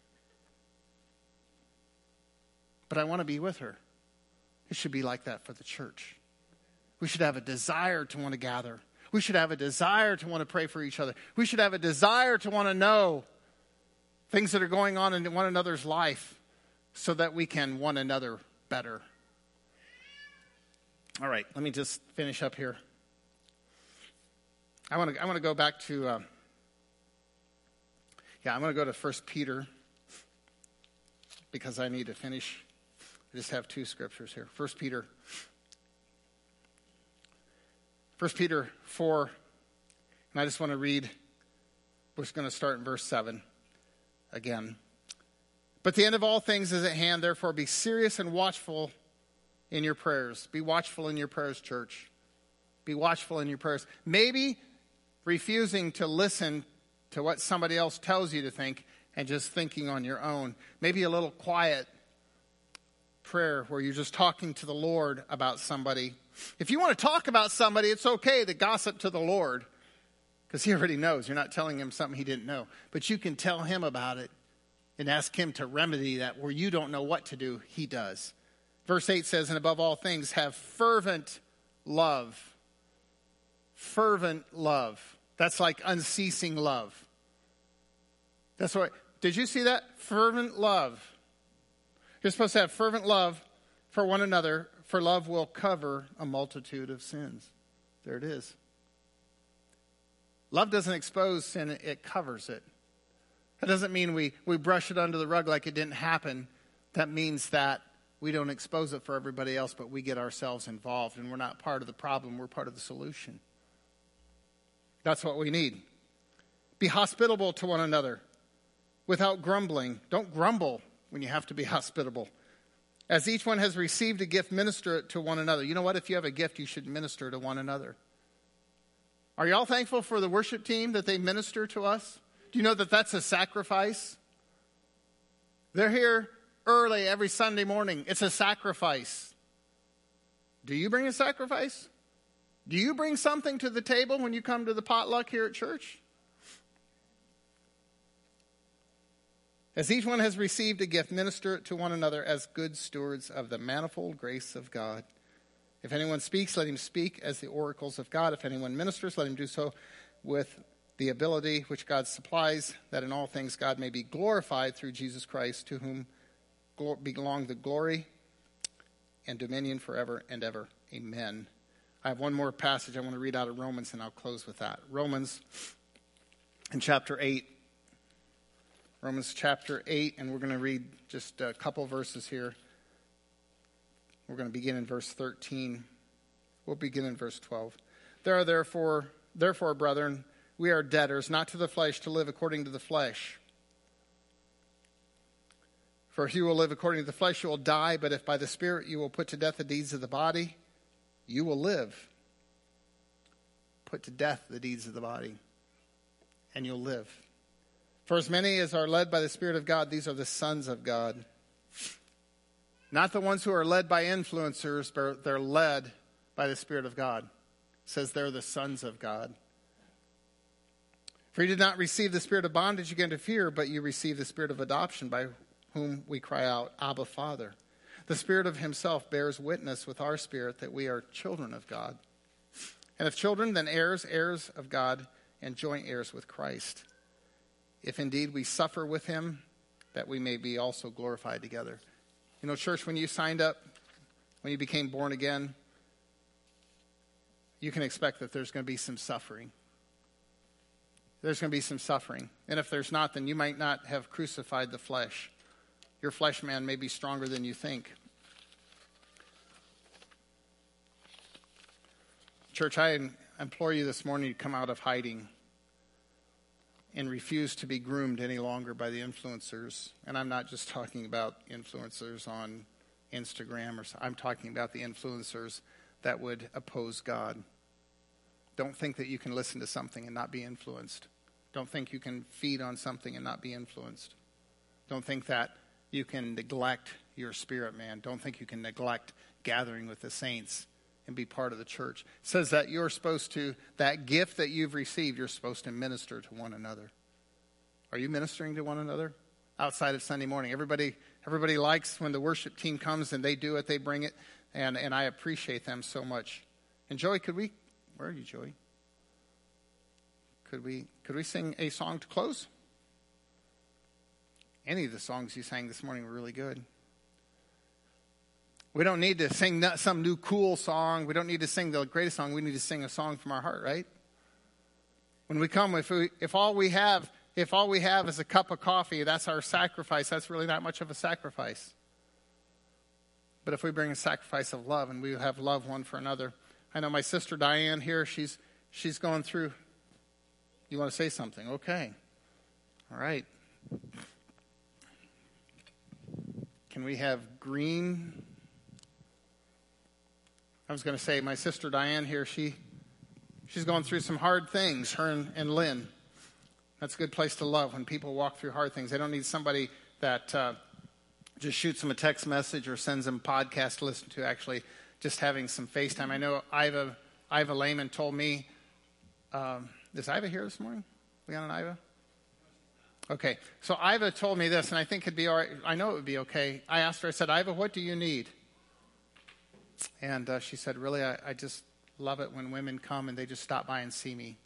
But I want to be with her. It should be like that for the church. We should have a desire to want to gather. We should have a desire to want to pray for each other. We should have a desire to want to know things that are going on in one another's life so that we can one another better. All right, let me just finish up here. I want to I want to go back to, uh, yeah, I'm going to go to First Peter because I need to finish. I just have two scriptures here. First Peter. First Peter four. And I just want to read. We're just going to start in verse seven again. But the end of all things is at hand. Therefore, be serious and watchful in your prayers. Be watchful in your prayers, church. Be watchful in your prayers. Maybe refusing to listen to what somebody else tells you to think and just thinking on your own. Maybe a little quiet prayer where you're just talking to the Lord about somebody. If you want to talk about somebody, it's okay to gossip to the Lord because he already knows. You're not telling him something he didn't know. But you can tell him about it and ask him to remedy that where you don't know what to do, he does. Verse eight says, and above all things, have fervent love. Fervent love. That's like unceasing love. That's what, did you see that? Fervent love. You're supposed to have fervent love for one another, for love will cover a multitude of sins. There it is. Love doesn't expose sin, it covers it. That doesn't mean we, we brush it under the rug like it didn't happen. That means that we don't expose it for everybody else, but we get ourselves involved, and we're not part of the problem, we're part of the solution. That's what we need. Be hospitable to one another without grumbling. Don't grumble when you have to be hospitable. As each one has received a gift, minister it to one another. You know what? If you have a gift, you should minister to one another. Are y'all thankful for the worship team that they minister to us? Do you know that that's a sacrifice? They're here early every Sunday morning. It's a sacrifice. Do you bring a sacrifice? Do you bring something to the table when you come to the potluck here at church? As each one has received a gift, minister it to one another as good stewards of the manifold grace of God. If anyone speaks, let him speak as the oracles of God. If anyone ministers, let him do so with the ability which God supplies, that in all things God may be glorified through Jesus Christ, to whom belong the glory and dominion forever and ever. Amen. I have one more passage I want to read out of Romans, and I'll close with that. Romans in chapter eight. Romans chapter eight, and we're going to read just a couple verses here. We're going to begin in verse thirteen. We'll begin in verse twelve. There are therefore, therefore, brethren, we are debtors, not to the flesh, to live according to the flesh. For if you will live according to the flesh, you will die. But if by the Spirit you will put to death the deeds of the body, you will live. Put to death the deeds of the body, and you'll live. For as many as are led by the Spirit of God, these are the sons of God. Not the ones who are led by influencers, but they're led by the Spirit of God. It says they're the sons of God. For you did not receive the spirit of bondage again to fear, but you received the spirit of adoption, by whom we cry out, Abba, Father. The Spirit of himself bears witness with our spirit that we are children of God. And if children, then heirs, heirs of God, and joint heirs with Christ. If indeed we suffer with him, that we may be also glorified together. You know, church, when you signed up, when you became born again, you can expect that there's going to be some suffering. There's going to be some suffering. And if there's not, then you might not have crucified the flesh. Your flesh man may be stronger than you think. Church, I implore you this morning to come out of hiding and refuse to be groomed any longer by the influencers. And I'm not just talking about influencers on Instagram, or I'm talking about the influencers that would oppose God. Don't think that you can listen to something and not be influenced. Don't think you can feed on something and not be influenced. Don't think that you can neglect your spirit, man. Don't think you can neglect gathering with the saints and be part of the church. It says that you're supposed to, that gift that you've received, you're supposed to minister to one another. Are you ministering to one another outside of Sunday morning? Everybody everybody likes when the worship team comes and they do it, they bring it, and, and I appreciate them so much. And Joey, could we, where are you, Joey? Could we could we sing a song to close? Any of the songs you sang this morning were really good. We don't need to sing some new cool song. We don't need to sing the greatest song. We need to sing a song from our heart, right? When we come, if we, if all we have, if all we have is a cup of coffee, that's our sacrifice. That's really not much of a sacrifice. But if we bring a sacrifice of love, and we have love one for another, I know my sister Diane here. She's she's going through. You want to say something? Okay. All right. Can we have green? I was going to say, my sister Diane here, she she's going through some hard things, her and, and Lynn. That's a good place to love, when people walk through hard things. They don't need somebody that uh, just shoots them a text message or sends them a podcast to listen to, actually just having some FaceTime. I know Iva, Iva Lehman told me, um, is Iva here this morning? We got an Iva? Okay, so Iva told me this, and I think it'd be all right. I know it would be okay. I asked her, I said, Iva, what do you need? And uh, she said, really, I, I just love it when women come and they just stop by and see me.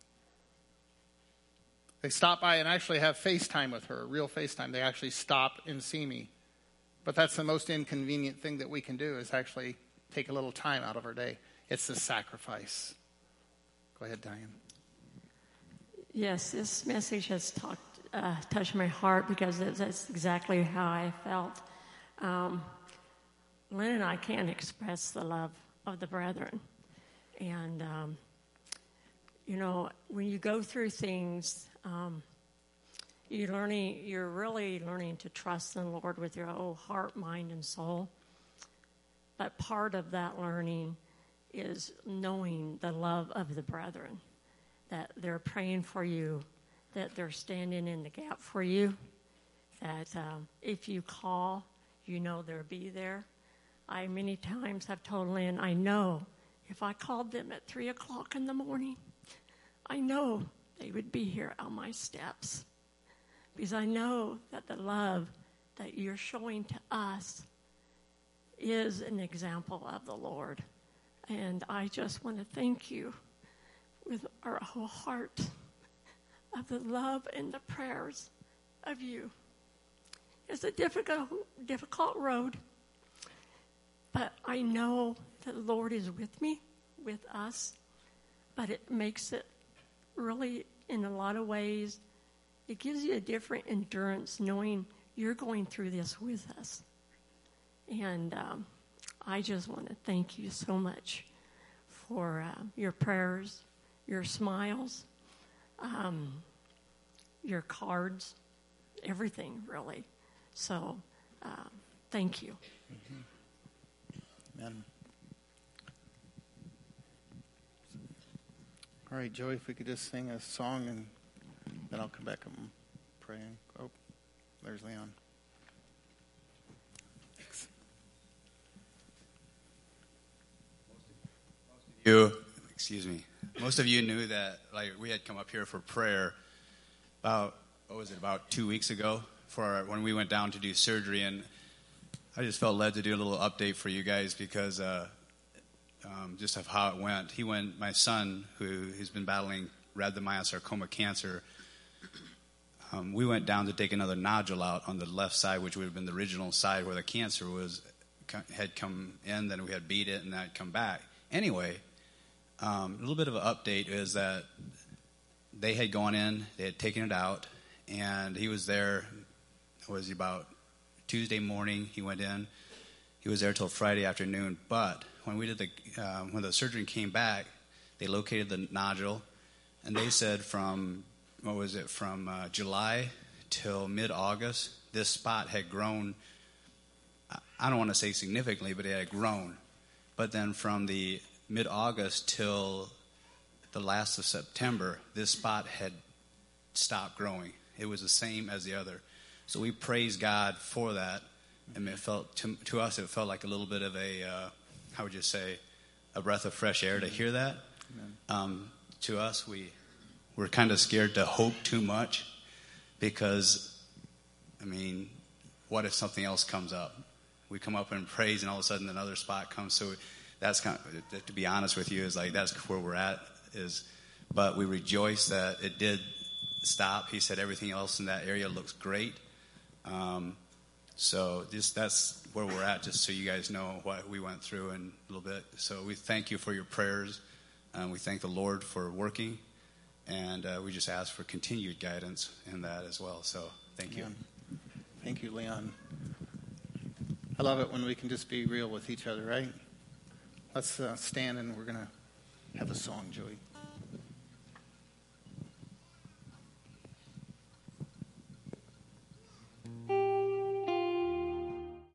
They stop by and actually have FaceTime with her, real FaceTime. They actually stop and see me. But that's the most inconvenient thing that we can do, is actually take a little time out of our day. It's the sacrifice. Go ahead, Diane. Yes, this message has talked, uh, touched my heart, because that's exactly how I felt. Um, Lynn and I can't express the love of the brethren. And, um, you know, when you go through things, um, you're learning, you're really learning to trust in the Lord with your whole heart, mind, and soul. But part of that learning is knowing the love of the brethren, that they're praying for you, that they're standing in the gap for you, that um, if you call, you know they'll be there. I many times have told Lynn, I know if I called them at three o'clock in the morning, I know they would be here on my steps, because I know that the love that you're showing to us is an example of the Lord. And I just want to thank you with our whole heart of the love and the prayers of you. It's a difficult, difficult road, but I know that the Lord is with me, with us, but it makes it really, in a lot of ways, it gives you a different endurance knowing you're going through this with us. And um, I just want to thank you so much for uh, your prayers, your smiles, um, your cards, everything, really. So, uh, thank you. Mm-hmm. Amen. All right, Joey, if we could just sing a song, and then I'll come back and pray. Oh, there's Leon. Thanks. You, excuse me. Most of you knew that, like, we had come up here for prayer, about, what was it, about two weeks ago for our, when we went down to do surgery, and I just felt led to do a little update for you guys because uh, um, just of how it went. He went, my son, who has been battling rhabdomyosarcoma cancer, um, we went down to take another nodule out on the left side, which would have been the original side where the cancer was had come in, then we had beat it, and that had come back. Anyway, um, a little bit of an update is that they had gone in, they had taken it out, and he was there, it was about Tuesday morning, he went in. He was there till Friday afternoon. But when we did the uh, when the surgeon came back, they located the nodule, and they said from what was it from uh, July till mid-August, this spot had grown. I don't want to say significantly, but it had grown. But then from the mid-August till the last of September, this spot had stopped growing. It was the same as the other. So we praise God for that. I mean, it felt to, to us, it felt like a little bit of a, uh, how would you say, a breath of fresh air to hear that. Um, to us, we we're kind of scared to hope too much because, I mean, what if something else comes up? We come up and praise, and all of a sudden another spot comes. So that's kind of, to be honest with you, is like that's where we're at. Is, but we rejoice that it did stop. He said everything else in that area looks great. Um, so just that's where we're at, just so you guys know what we went through in a little bit. So we thank you for your prayers, and we thank the Lord for working, and uh, we just ask for continued guidance in that as well. So thank you. Yeah. Thank you, Leon. I love it when we can just be real with each other, right? Let's uh, stand, and we're going to have a song, Joey.